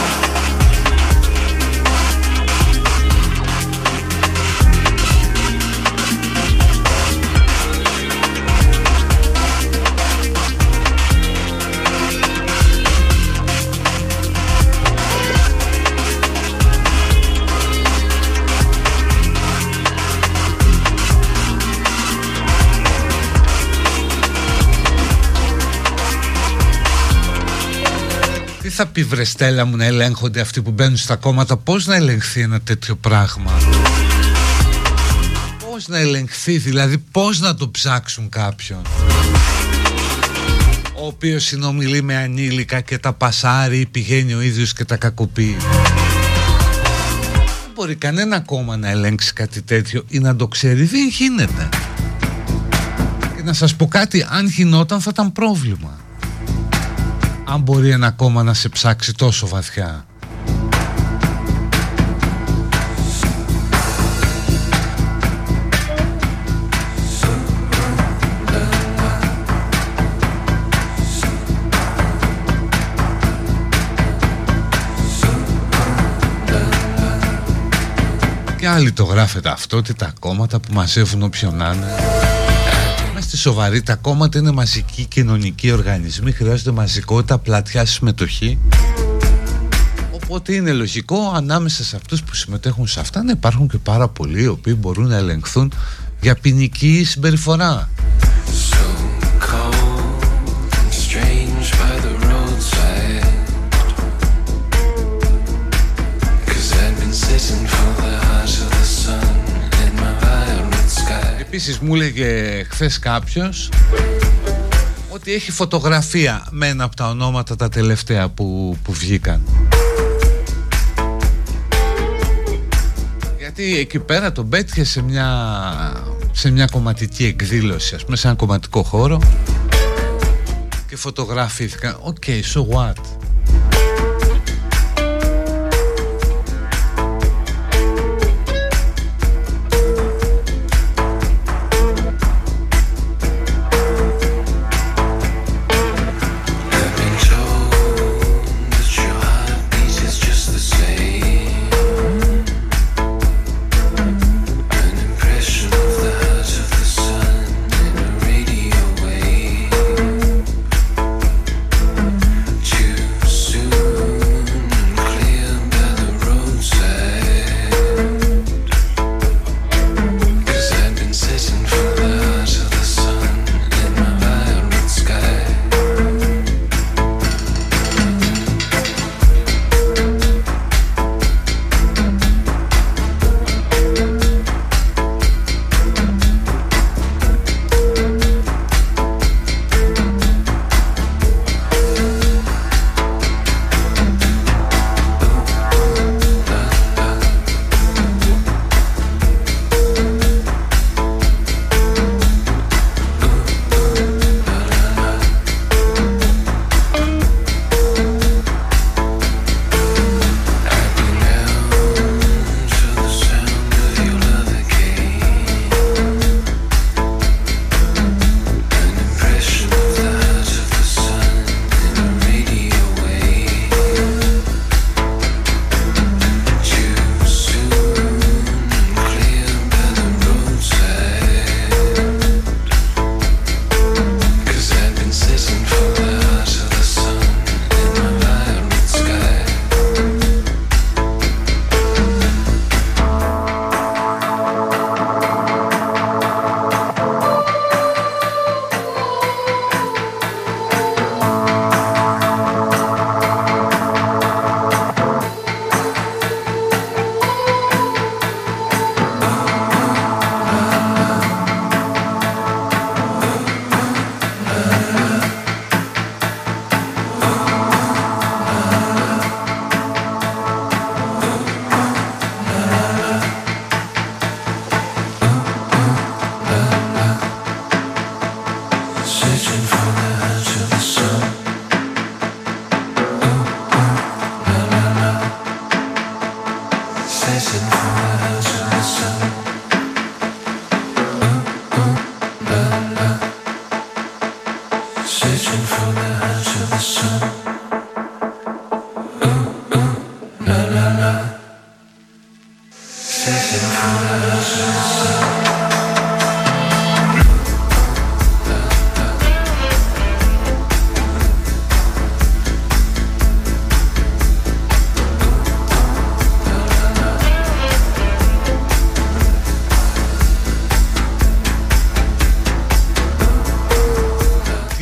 Speaker 2: Θα πει βρε Στέλλα μου να ελέγχονται αυτοί που μπαίνουν στα κόμματα? Πώς να ελεγχθεί ένα τέτοιο πράγμα? Πώς να ελεγχθεί, δηλαδή πώς να το ψάξουν κάποιον ο οποίος συνομιλεί με ανήλικα και τα πασάρει ή πηγαίνει ο ίδιος και τα κακοποιεί? Δεν μπορεί κανένα κόμμα να ελέγξει κάτι τέτοιο ή να το ξέρει, δεν γίνεται. Και να σας πω κάτι, αν γινόταν θα ήταν πρόβλημα. Αν μπορεί ένα κόμμα να σε ψάξει τόσο βαθιά. Και άλλοι το γράφετε αυτό, ότι τα κόμματα που μαζεύουν όποιον να είναι. Είμαστε σοβαροί, τα κόμματα είναι μαζικοί κοινωνικοί οργανισμοί, χρειάζονται μαζικότητα, πλατιά συμμετοχή. Οπότε είναι λογικό ανάμεσα σε αυτούς που συμμετέχουν σε αυτά να υπάρχουν και πάρα πολλοί οι οποίοι μπορούν να ελεγχθούν για ποινική συμπεριφορά. Επίσης μου έλεγε χθες κάποιος ότι έχει φωτογραφία με ένα από τα ονόματα τα τελευταία που, που βγήκαν. Γιατί εκεί πέρα τον πέτυχε σε μια, σε μια κομματική εκδήλωση, ας πούμε σε ένα κομματικό χώρο, και φωτογραφήθηκαν. Οκ, okay, so what?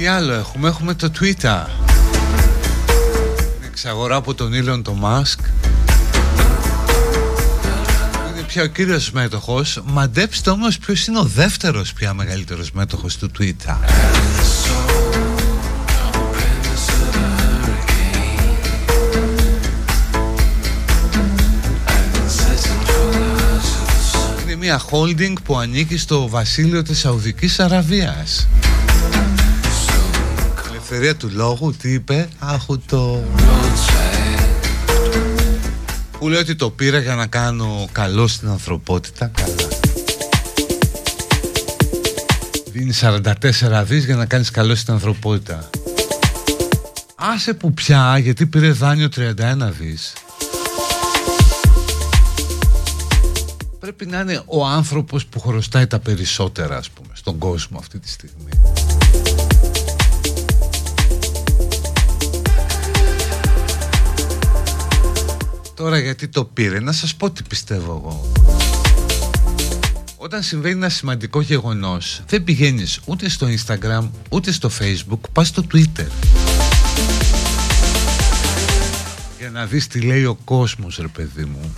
Speaker 2: άλλο έχουμε, έχουμε το Twitter. Εξαγορά από τον Elon το Musk. Είναι πια ο κύριος μέτοχος. Μαντέψτε όμως ποιος είναι ο δεύτερος πια μεγαλύτερος μέτοχος του Twitter. Είναι μια holding που ανήκει στο βασίλειο της Σαουδικής Αραβίας. Ελευθερία του λόγου, τι είπε? Άχου το... Που λέει ότι το πήρα για να κάνω καλό στην ανθρωπότητα. Καλά. Δίνει σαράντα τέσσερα δις για να κάνεις καλό στην ανθρωπότητα. Άσε που πια, γιατί πήρε δάνειο τριάντα ένα δις. Πρέπει να είναι ο άνθρωπος που χρωστάει τα περισσότερα, ας πούμε, στον κόσμο αυτή τη στιγμή. Τώρα γιατί το πήρε, να σας πω τι πιστεύω εγώ. Όταν συμβαίνει ένα σημαντικό γεγονός, δεν πηγαίνεις ούτε στο Instagram, ούτε στο Facebook, πας στο Twitter. Για να δεις τι λέει ο κόσμος, ρε παιδί μου.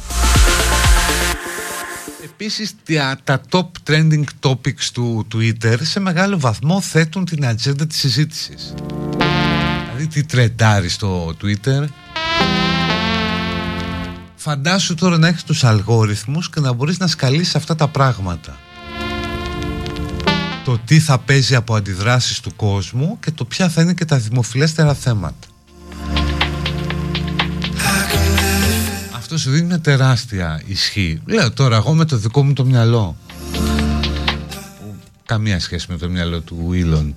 Speaker 2: Επίσης τα top trending topics του Twitter σε μεγάλο βαθμό θέτουν την ατζέντα της συζήτησης. Δηλαδή τι τρεντάρει στο Twitter. Φαντάσου τώρα να έχεις τους αλγόριθμους και να μπορείς να σκαλίσεις αυτά τα πράγματα. Το τι θα παίζει από αντιδράσεις του κόσμου και το ποια θα είναι και τα δημοφιλέστερα θέματα. Αυτό σου δίνει μια τεράστια ισχύ. Λέω τώρα εγώ με το δικό μου το μυαλό. Καμία σχέση με το μυαλό του Elon.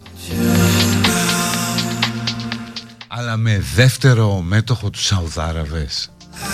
Speaker 2: Αλλά με δεύτερο μέτοχο του Σαουδάραβες.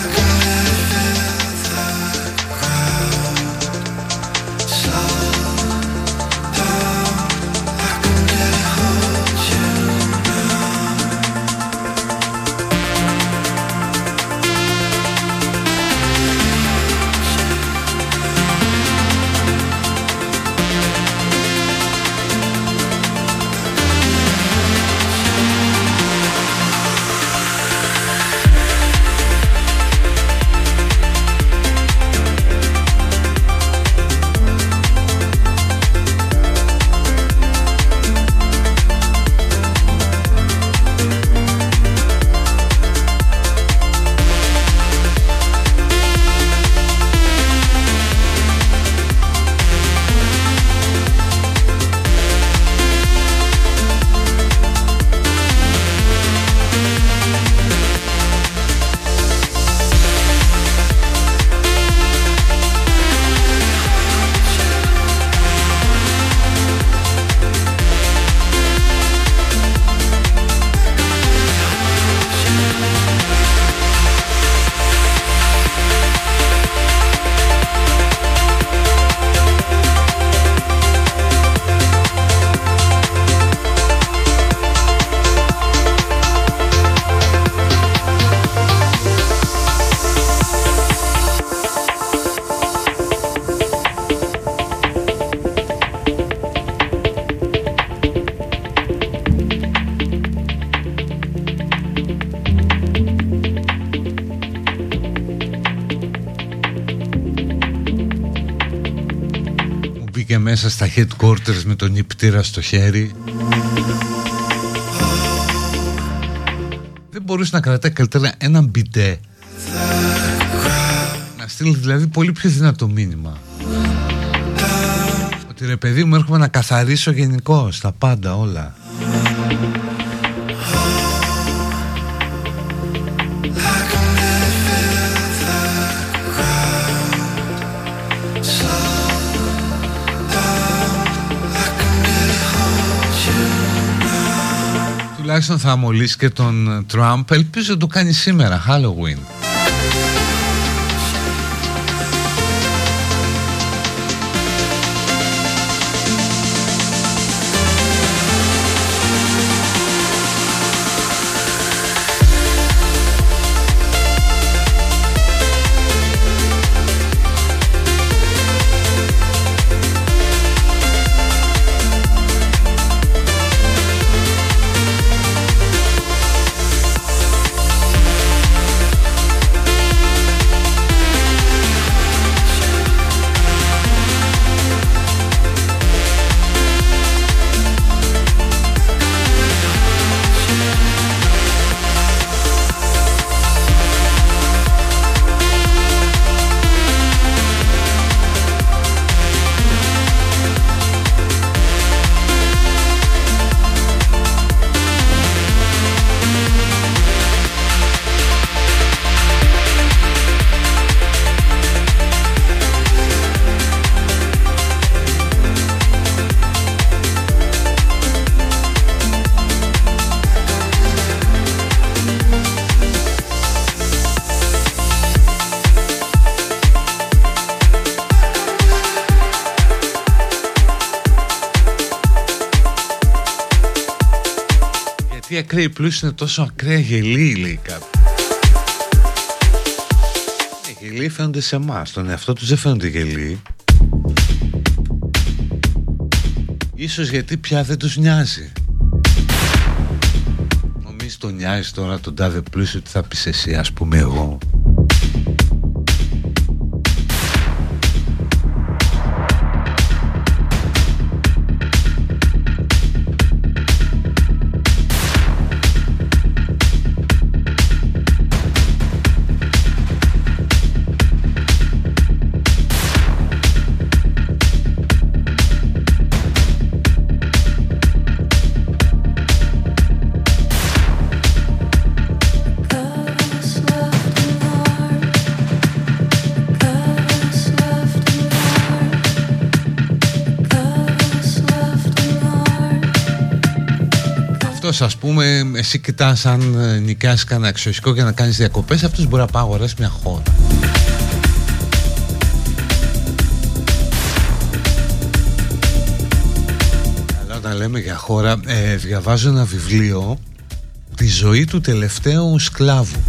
Speaker 2: Μέσα στα headquarters με τον νηπτήρα στο χέρι. Δεν μπορούσε να κρατάει καλύτερα έναν μπιντέ. Να στείλει δηλαδή πολύ πιο δυνατό μήνυμα. Ότι ρε παιδί μου έρχομαι να καθαρίσω γενικώς τα πάντα όλα. Τουλάχιστον θα αμολύσει και τον Τραμπ. Ελπίζω να το κάνει σήμερα, Halloween. Αυτοί οι ακραίοι πλούσιοι είναι τόσο ακραία γελοί, λέει κάποιοι. Οι γελοί φαίνονται σε εμάς, τον εαυτό τους δεν φαίνονται γελοί. Ίσως γιατί πια δεν τους νοιάζει. Νομίζεις τον νοιάζει τώρα τον τάδε πλούσιο, τι θα πεις εσύ, ας πούμε εγώ. Ας πούμε, εσύ κοιτάς αν νοικιάσεις κανένα εξοχικό για να κάνεις διακοπές, αυτός μπορεί να πάει αγοράσει μια χώρα. Αλλά όταν λέμε για χώρα, ε, διαβάζω ένα βιβλίο, τη ζωή του τελευταίου σκλάβου,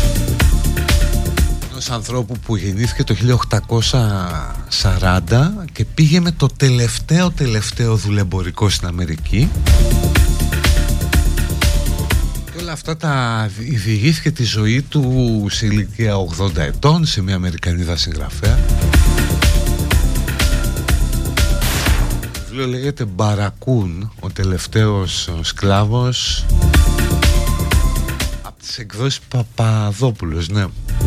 Speaker 2: ενός ανθρώπου που γεννήθηκε το χίλια οκτακόσια σαράντα και πήγε με το τελευταίο τελευταίο δουλεμπορικό στην Αμερική. Όλα αυτά τα διηγήθηκε τη ζωή του σε ηλικία ογδόντα ετών σε μια Αμερικανίδα συγγραφέα. Το βιβλίο λέγεται Μπαρακούν, ο τελευταίος σκλάβος, από τις εκδόσεις Παπαδόπουλος, ναι.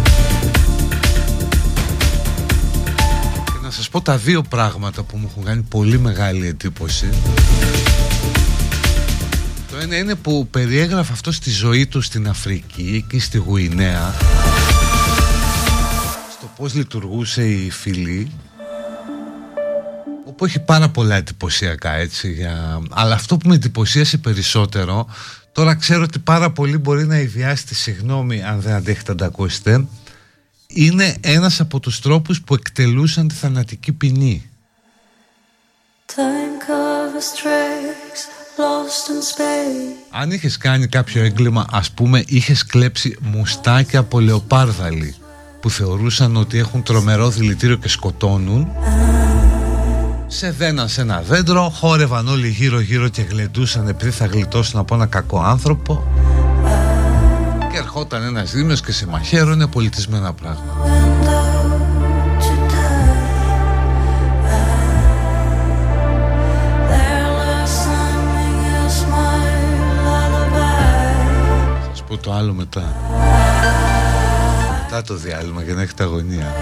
Speaker 2: Και να σας πω τα δύο πράγματα που μου έχουν κάνει πολύ μεγάλη εντύπωση. Το ένα είναι που περιέγραφε αυτό στη ζωή του στην Αφρική, εκεί στη Γουινέα, στο πώς λειτουργούσε η φυλή, όπου έχει πάρα πολλά εντυπωσιακά, έτσι, για... αλλά αυτό που με εντυπωσίασε περισσότερο, τώρα ξέρω ότι πάρα πολλοί μπορεί να ιδιάσετε, συγγνώμη αν δεν αντέχετε να τα ακούσετε, είναι ένας από τους τρόπους που εκτελούσαν τη θανατική ποινή. Αν είχες κάνει κάποιο έγκλημα, ας πούμε είχες κλέψει μουστάκια από λεοπάρδαλοι που θεωρούσαν ότι έχουν τρομερό δηλητήριο και σκοτώνουν, σε δέναν σε ένα δέντρο, χόρευαν όλοι γύρω γύρω και γλεντούσαν επειδή θα γλιτώσουν από ένα κακό άνθρωπο, και ερχόταν ένας δήμιος και σε μαχαίρωνε, πολιτισμένα πράγματα. Το άλλο μετά μετά το διάλειμμα για να έχετε αγωνία.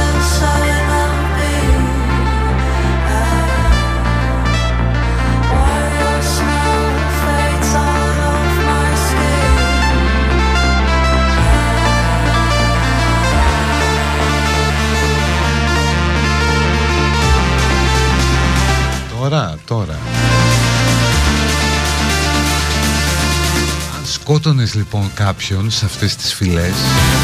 Speaker 2: Τώρα, τώρα σκότωνες λοιπόν κάποιον σε αυτές τις φυλές,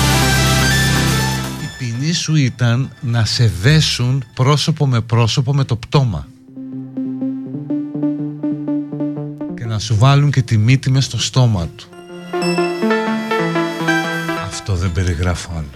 Speaker 2: η ποινή σου ήταν να σε δέσουν πρόσωπο με πρόσωπο με το πτώμα και να σου βάλουν και τη μύτη μες στο στόμα του. Αυτό δεν περιγράφω άλλο.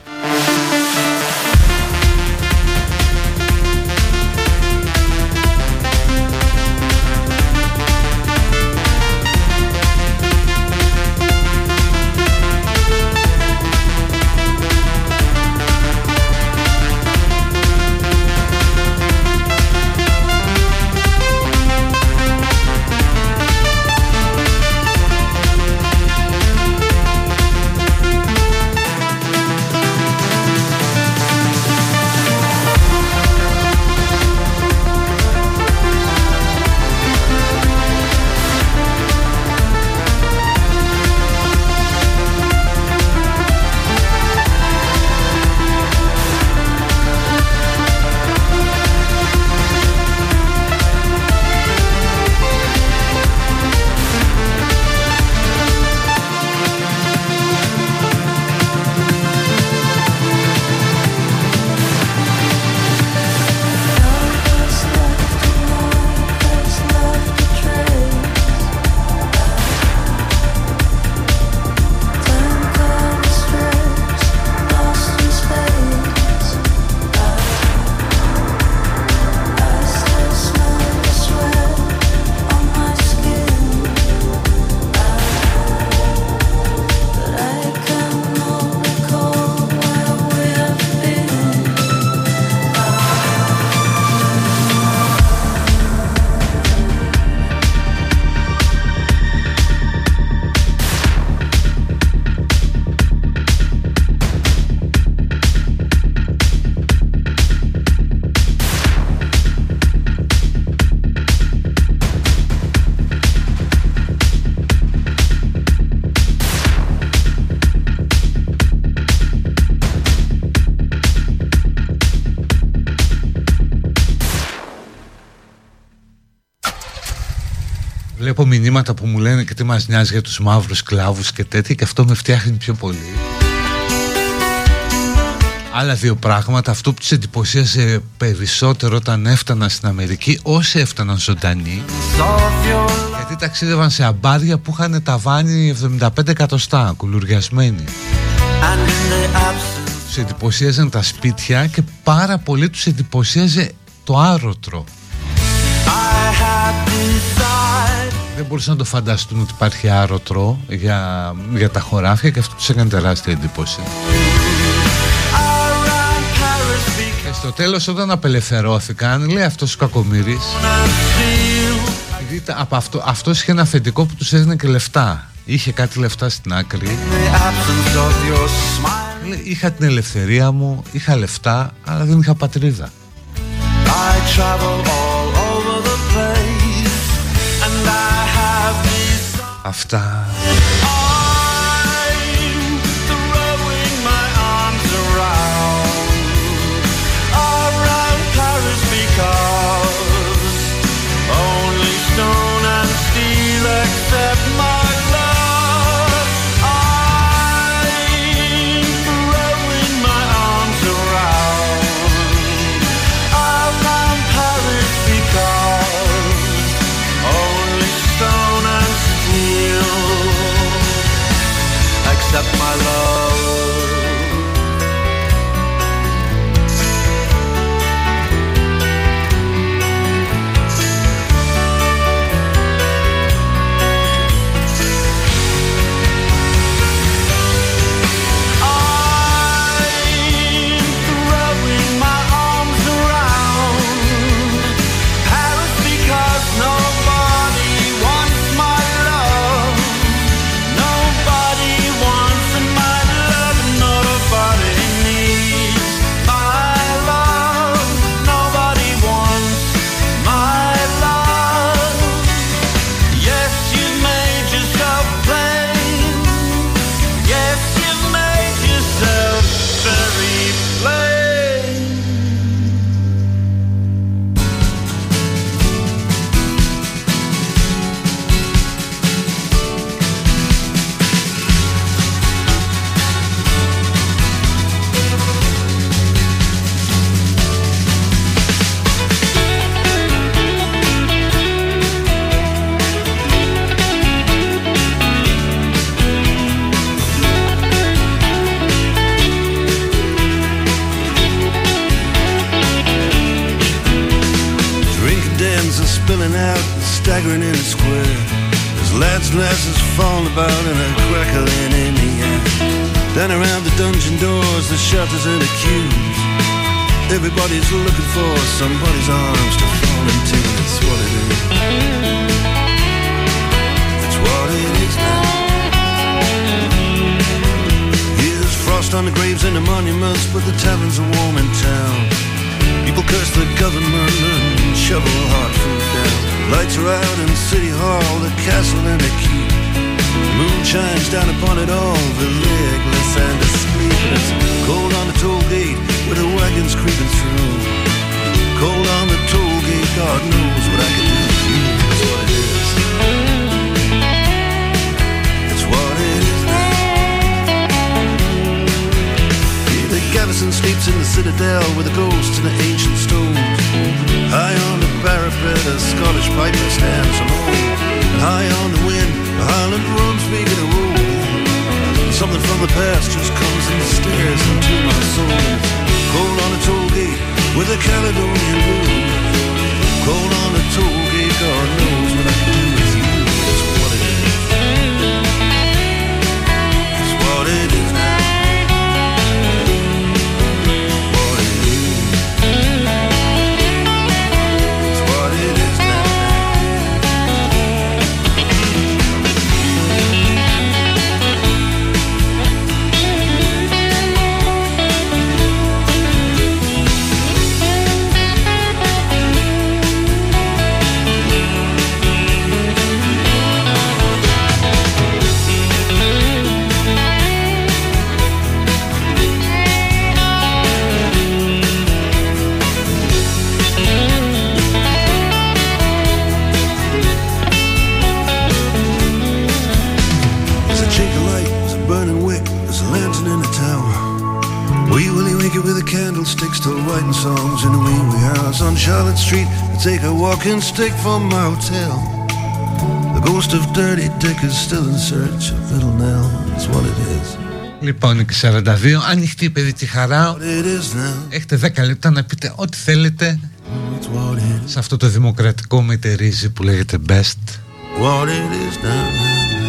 Speaker 2: βλέπω μηνύματα που μου λένε και τι μας νοιάζει για τους μαύρους σκλάβους και τέτοια, και αυτό με φτιάχνει πιο πολύ. Άλλα δύο πράγματα, αυτό που τους εντυπωσίασε περισσότερο όταν έφταναν στην Αμερική, όσοι έφταναν ζωντανοί, γιατί ταξίδευαν σε αμπάρια που είχαν ταβάνι εβδομήντα πέντε εκατοστά, κουλουριασμένοι. Τους εντυπωσίαζαν τα σπίτια και πάρα πολύ τους εντυπωσίαζε το άρωτρο. Δεν μπορούσαν να το φανταστούν ότι υπάρχει άρωτρο για, για τα χωράφια, και αυτό τους έκανε τεράστια εντύπωση. Και στο τέλος, όταν απελευθερώθηκαν, λέει αυτός ο κακομοίρης, γιατί από αυτό, αυτός είχε ένα αφεντικό που τους έδινε και λεφτά. Είχε κάτι λεφτά στην άκρη. Λέει, είχα την ελευθερία μου, είχα λεφτά, αλλά δεν είχα πατρίδα. Αυτά.
Speaker 3: Accept my love.
Speaker 6: Staggering in a square, there's lads' glasses falling about and a crackling in the air. Down around the dungeon doors, the shelters and the queues, everybody's looking for somebody's arms to fall into. That's what it is. That's what it is now. Here's frost on the graves and the monuments, but the taverns are warm in town. People curse the government and shovel hard food down. Lights are out in City Hall, the castle and the keep. The moon shines down upon it all, the legless and the sleepless. Cold on the toll gate, with the wagons creeping through. Cold on the toll gate, God knows what I can do for you. That's what it is. That's what it is now. Yeah, the garrison sleeps in the citadel with the ghosts and the ancient stones. High on the parapet, a Scottish piper stands alone. And high on the wind, the Highland drums begin to roll. Something from the past just comes and stares into my soul. Cold on a toll gate with a Caledonian blues. Cold on a toll gate, God knows what I can do with you. That's what it is. That's what it is now. tower. Wee Willie wake with the candlesticks, still writing songs in a wee wee house on Charlotte Street. I take a walking stick from my hotel. The ghost of Dirty Dick is still in search of Little Nell. That's what it is.
Speaker 2: Λοιπόν, σαράντα δύο, ανοιχτή παιδί τη χαρά. Έχετε δέκα λεπτά να πείτε ό,τι θέλετε σε αυτό το δημοκρατικό μετερίζει που λέγεται best.
Speaker 6: What it is now.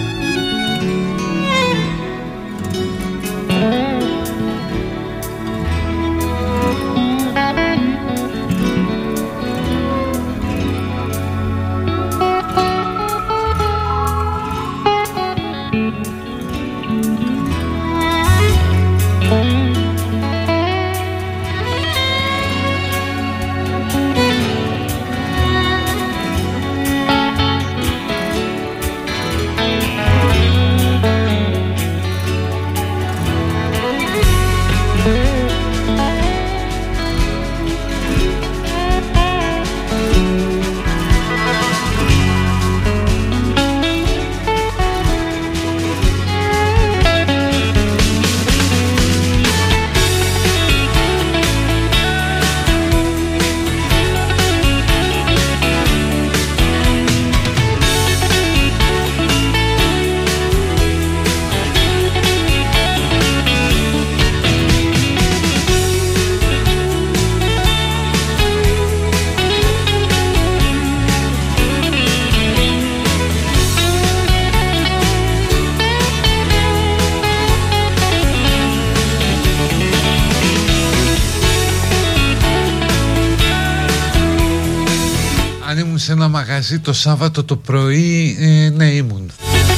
Speaker 2: Σε ένα μαγαζί το Σάββατο το πρωί, ε, ναι ήμουν.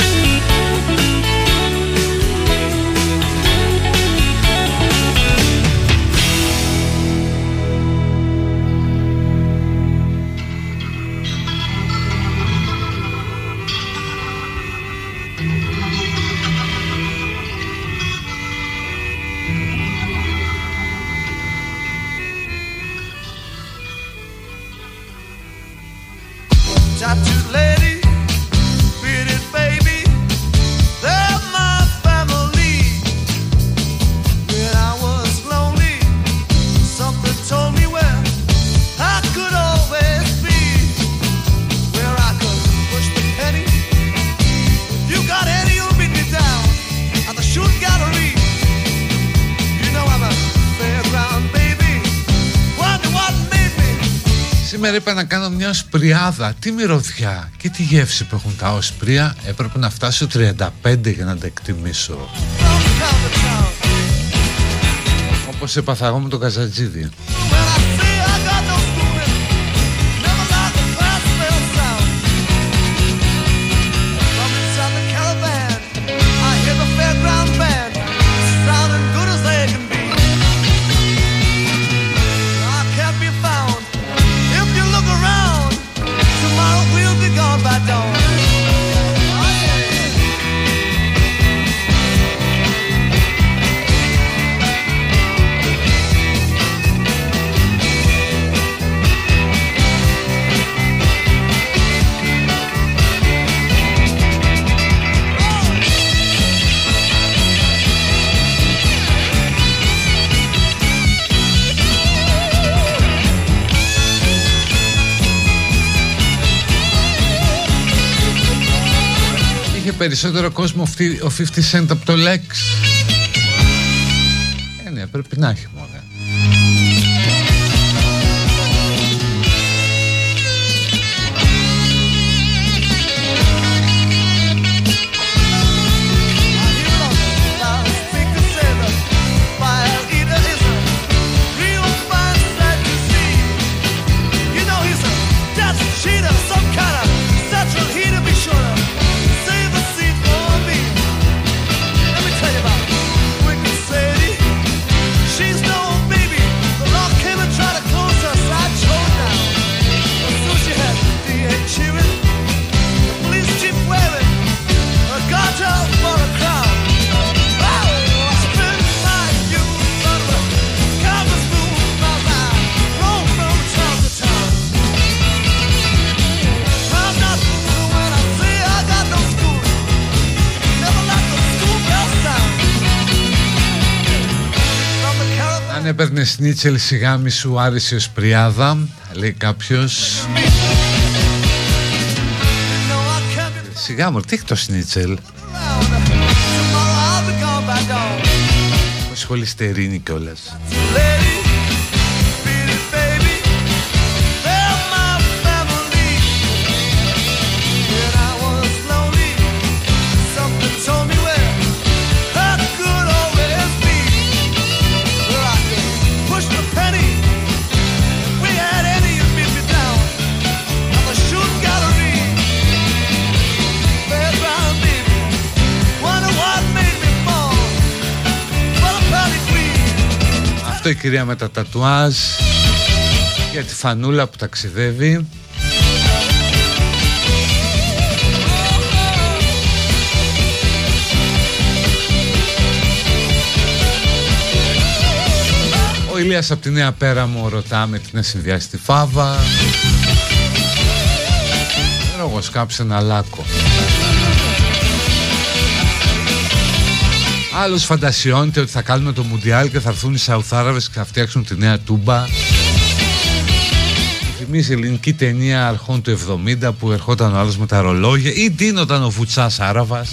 Speaker 7: Tattooed lady, bearded baby, they're my family. When I was lonely, something told me where I could always be, where I could push the penny. If you got any, you'll beat me down at the shooting gallery. You know I'm a fairground baby. Wonder what made me.
Speaker 2: Σήμερα είπα να κάνω μια οσπριάδα. Τι μυρωδιά και τι γεύση που έχουν τα όσπρια. Έπρεπε να φτάσω τριάντα πέντε για να τα εκτιμήσω. Όπως έπαθα εγώ με τον Καζατζίδη. Περισσότερο κόσμο ο πενήντα Cent από το Lex. Ε, ναι, πρέπει να έχει μόνο.
Speaker 7: She's no
Speaker 2: έπαιρνε σνίτσελ σιγά μη σου άρεσε ως Πριάδα, λέει κάποιος. Σιγά μου, τι έχει το σνίτσελ? Πώς χολυστερίνει κιόλας. Η κυρία με τα τατουάζ για τη φανούλα που ταξιδεύει. Ο Ηλίας από τη Νέα Πέραμο ρωτά με τι να συνδυάσει τη φάβα. Εγώ σκάψε ένα λάκκο. Άλλος φαντασιώνεται ότι θα κάνουμε το Μουντιάλ και θα έρθουν οι Σαουθάραβες και θα φτιάξουν τη νέα τούμπα. Θυμίζει ελληνική ταινία αρχών του εβδομήντα που ερχόταν ο άλλος με τα ρολόγια ή ντύνονταν ο Βουτσάς Άραβας.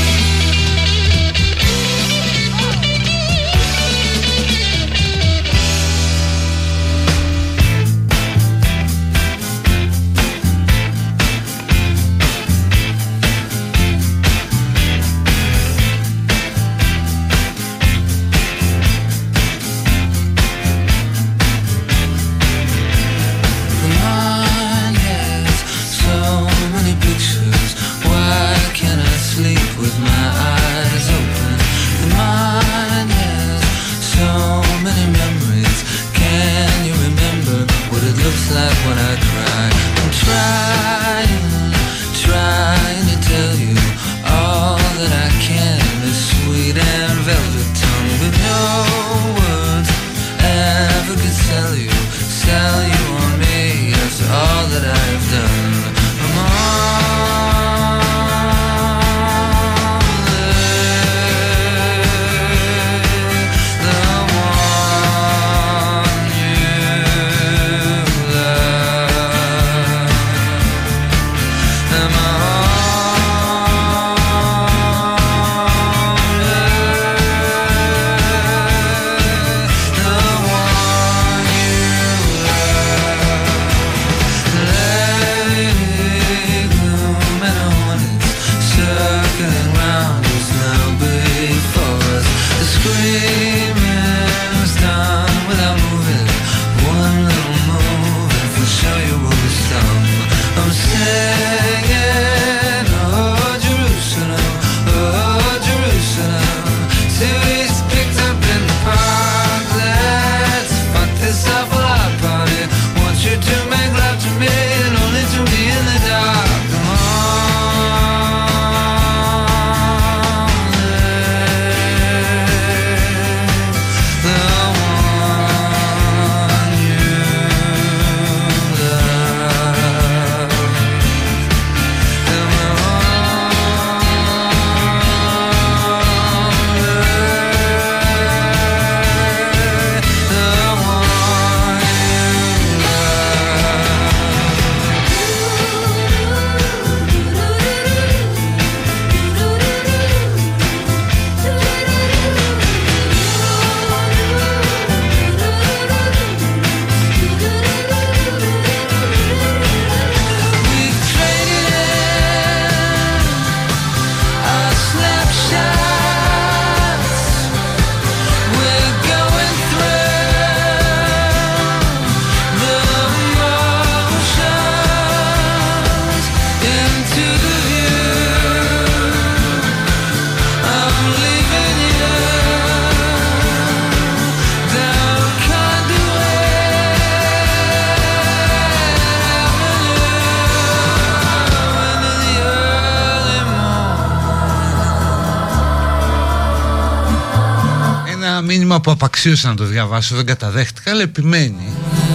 Speaker 2: Μήνυμα που απαξίωσα να το διαβάσω, δεν καταδέχτηκα, αλλά επιμένει.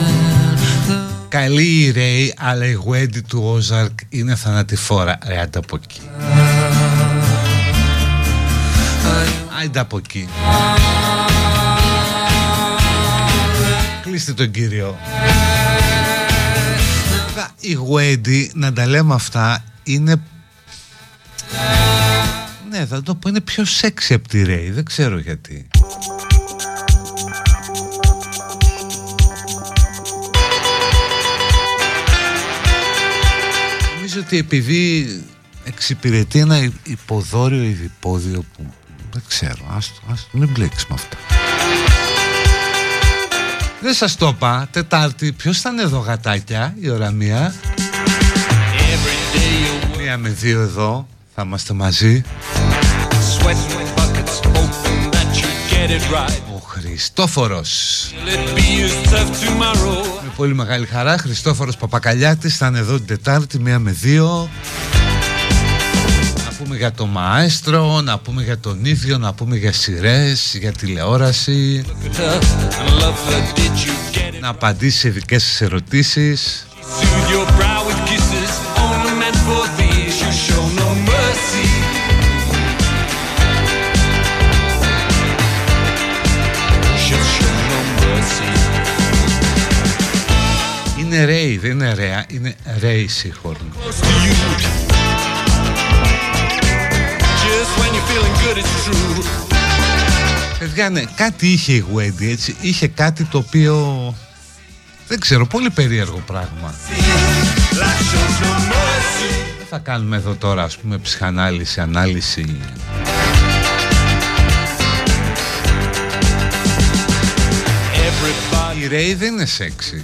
Speaker 2: Καλή η Ρέι, αλλά η Wendy του Ozark είναι θανατηφόρα. Ρε, άντε από εκεί. Άντε από εκεί. Ορίστε τον κύριο. Η Wendy, να τα λέμε αυτά, είναι... Ναι, θα το πω, είναι πιο σεξι από τη Ray. Δεν ξέρω γιατί. Νομίζω ότι επειδή εξυπηρετεί ένα υποδόριο ειδipόδιο που δεν ξέρω, άστο, άστο, μην μπλέξεις με αυτά. Δεν σας το είπα, Τετάρτη, ποιος θα είναι εδώ γατάκια, η ώρα μία. Μία με δύο εδώ, θα είμαστε μαζί. Ο Χριστόφορος. Με πολύ μεγάλη χαρά, Χριστόφορος Παπακαλιάτης θα είναι εδώ την Τετάρτη, μία με δύο. Να πούμε για το μαέστρο, να πούμε για τον ίδιο, να πούμε για σειρές, για τηλεόραση, να απαντήσει σε δικές σας ερωτήσεις. Είναι Ray, δεν είναι Rea, είναι Ray Seahorn. Παιδιά, ναι, κάτι είχε η Wendy, έτσι. Είχε κάτι το οποίο δεν ξέρω, πολύ περίεργο πράγμα. Δεν θα κάνουμε εδώ τώρα, ας πούμε, ψυχανάλυση, ανάλυση. Η Ray δεν είναι σεξι.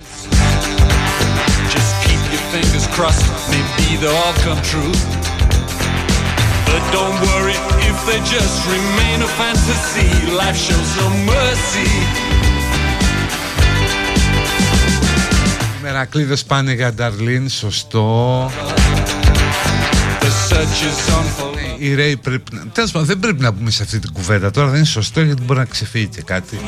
Speaker 8: Just keep your fingers crossed, maybe they'll all come true. But don't worry if they just remain a fantasy. Life shows no mercy.
Speaker 2: Οι μερακλείδες πάνε για Νταρλίν, σωστό. Η Ray πρέπει να... Τέλος πάντων, δεν πρέπει να πούμε σε αυτή την κουβέντα τώρα, δεν είναι σωστό γιατί μπορεί να ξεφύγει και κάτι.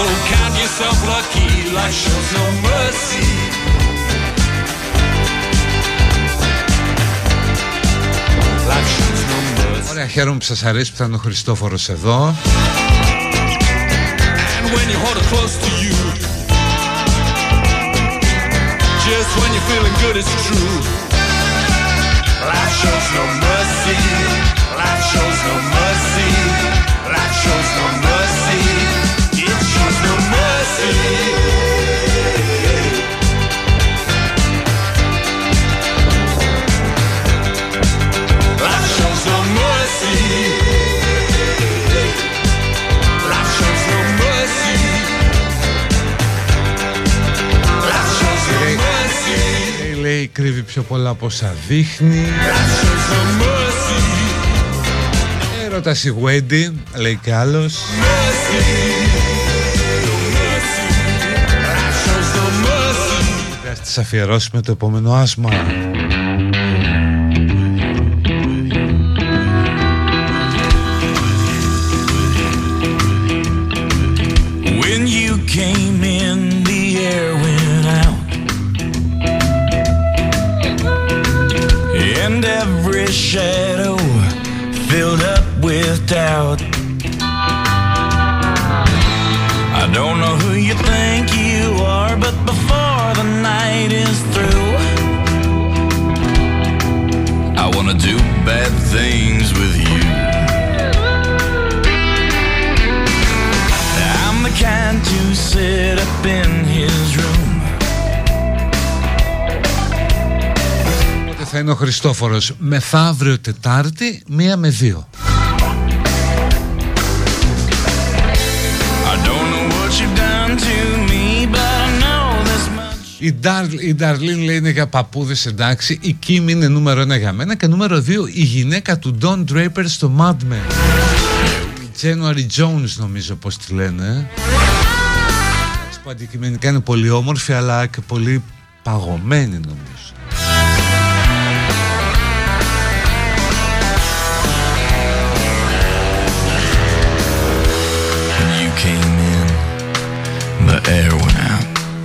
Speaker 2: Ωραία, χαίρομαι που σας αρέσει που θα είναι ο Χριστόφορος εδώ.
Speaker 8: Life shows no mercy. Life shows no mercy. Life shows no mercy. It shows no mercy. Life shows no mercy. Life shows no mercy. Life shows no mercy.
Speaker 2: Λέει κρύβει πιο πολλά από όσα δείχνει. Έρωτας η Wendy, λέει κι άλλος. Θα τις αφιερώσουμε το επόμενο άσμα.
Speaker 8: When you came in, the air went out, and every shadow filled up with doubt. I don't know who you think you are, but before the night is through, I wanna do bad things with you. I'm the kind to sit up in his room.
Speaker 2: Θα είναι ο Χριστόφορος μεθαύριο Τετάρτη, μία με δύο. Η, Νταρ, η Νταρλίν λέει είναι για παππούδες, εντάξει. Η Κιμ είναι νούμερο ένα για μένα. Και νούμερο δύο η γυναίκα του Don Draper στο Mad Men, η January Jones νομίζω πως τη λένε. Που αντικειμενικά είναι πολύ όμορφη αλλά και πολύ παγωμένη νομίζω.
Speaker 8: Came in, the air went out,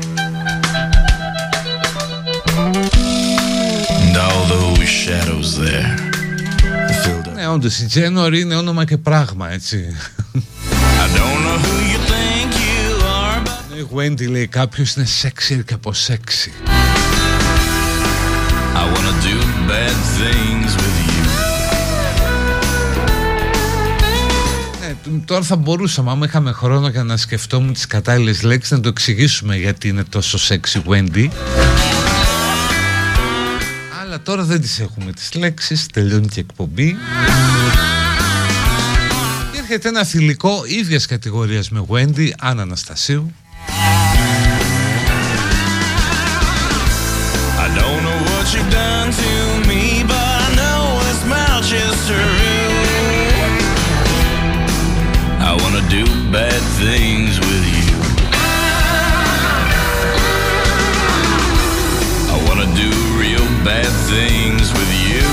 Speaker 8: and all those shadows there filled up.
Speaker 2: Ναι, όντως η January είναι όνομα και πράγμα, έτσι.
Speaker 8: I don't know who you think you are, but...
Speaker 2: Η Η Wendy λέει κάποιος είναι σεξι και από σεξι.
Speaker 9: I wanna do bad things with you.
Speaker 2: Ναι, τώρα θα μπορούσαμε, άμα είχαμε χρόνο για να σκεφτόμουν τις κατάλληλες λέξεις, να το εξηγήσουμε γιατί είναι τόσο σεξι Wendy. Αλλά τώρα δεν τις έχουμε τις λέξεις, τελειώνει και εκπομπή. Και έρχεται ένα θηλυκό ίδιας κατηγορίας με Wendy, Άννα Αναστασίου.
Speaker 9: I don't know what you've done to me, but I know as much as true. I wanna do bad things with you. I wanna do real bad things with you.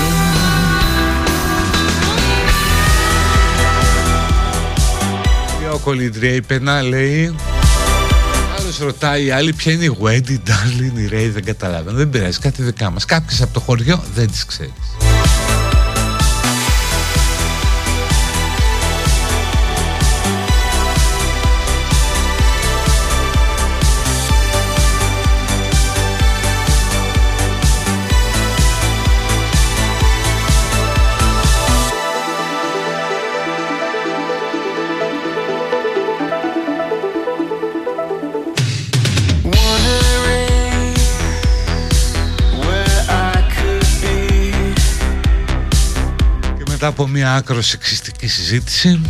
Speaker 2: Ο Κολυντρία είπε να λέει. Άλλος ρωτάει η άλλη ποια είναι η Wendy, Darling, η Ray, δεν καταλαβαίνω. Δεν πειράζει, κάτι δικά μας. Κάποιες από το χωριό δεν τις ξέρεις. Μετά από μια άκρο σεξιστική συζήτηση,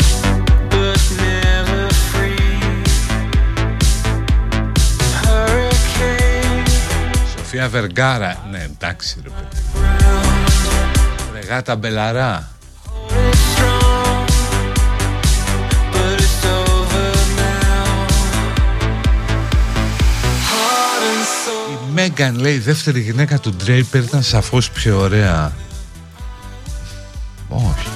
Speaker 2: Σοφία Βεργάρα. Ναι, εντάξει ρε παιδί. Ρεγάτα Μπελαρά. Η Μέγκαν λέει η δεύτερη γυναίκα του Ντρέιπερ ήταν σαφώς πιο ωραία. Όχι.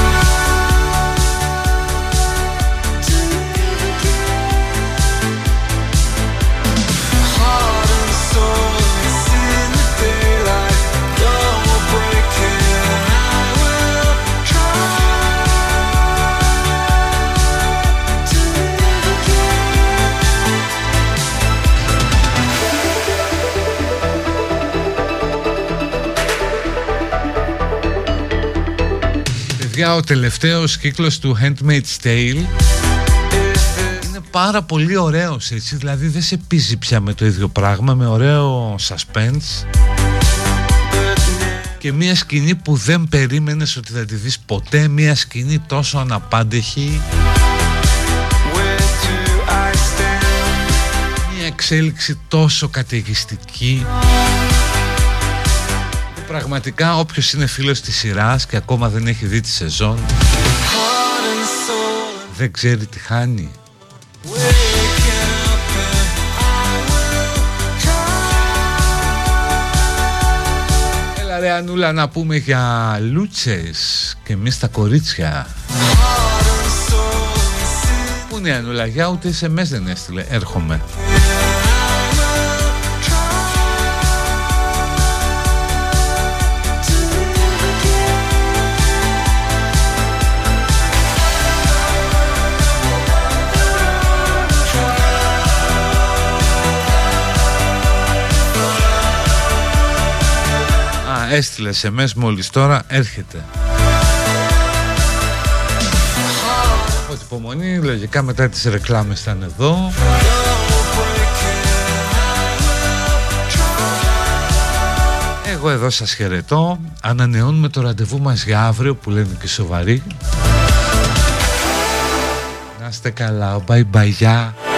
Speaker 2: Ο τελευταίος κύκλος του Handmaid's Tale είναι πάρα πολύ ωραίος, έτσι, δηλαδή δεν σε πίζει πια με το ίδιο πράγμα, με ωραίο suspense και μια σκηνή που δεν περίμενες ότι θα τη δεις ποτέ, μια σκηνή τόσο αναπάντεχη, μια εξέλιξη τόσο καταιγιστική. Πραγματικά όποιος είναι φίλος της σειράς και ακόμα δεν έχει δει τη σεζόν δεν ξέρει τι χάνει. Έλα ρε Ανούλα να πούμε για λούτσες και εμείς τα κορίτσια. Πού είναι η Ανούλα, για ούτε ες εμ ες δεν έστειλε, έρχομαι. Έστειλε ες εμ ες μόλις τώρα, έρχεται. Από την υπομονή, λογικά μετά τις ρεκλάμες θα είναι εδώ. Εγώ εδώ σας χαιρετώ. Ανανεώνουμε το ραντεβού μας για αύριο που λένε και σοβαροί. Να είστε καλά, bye bye, γεια.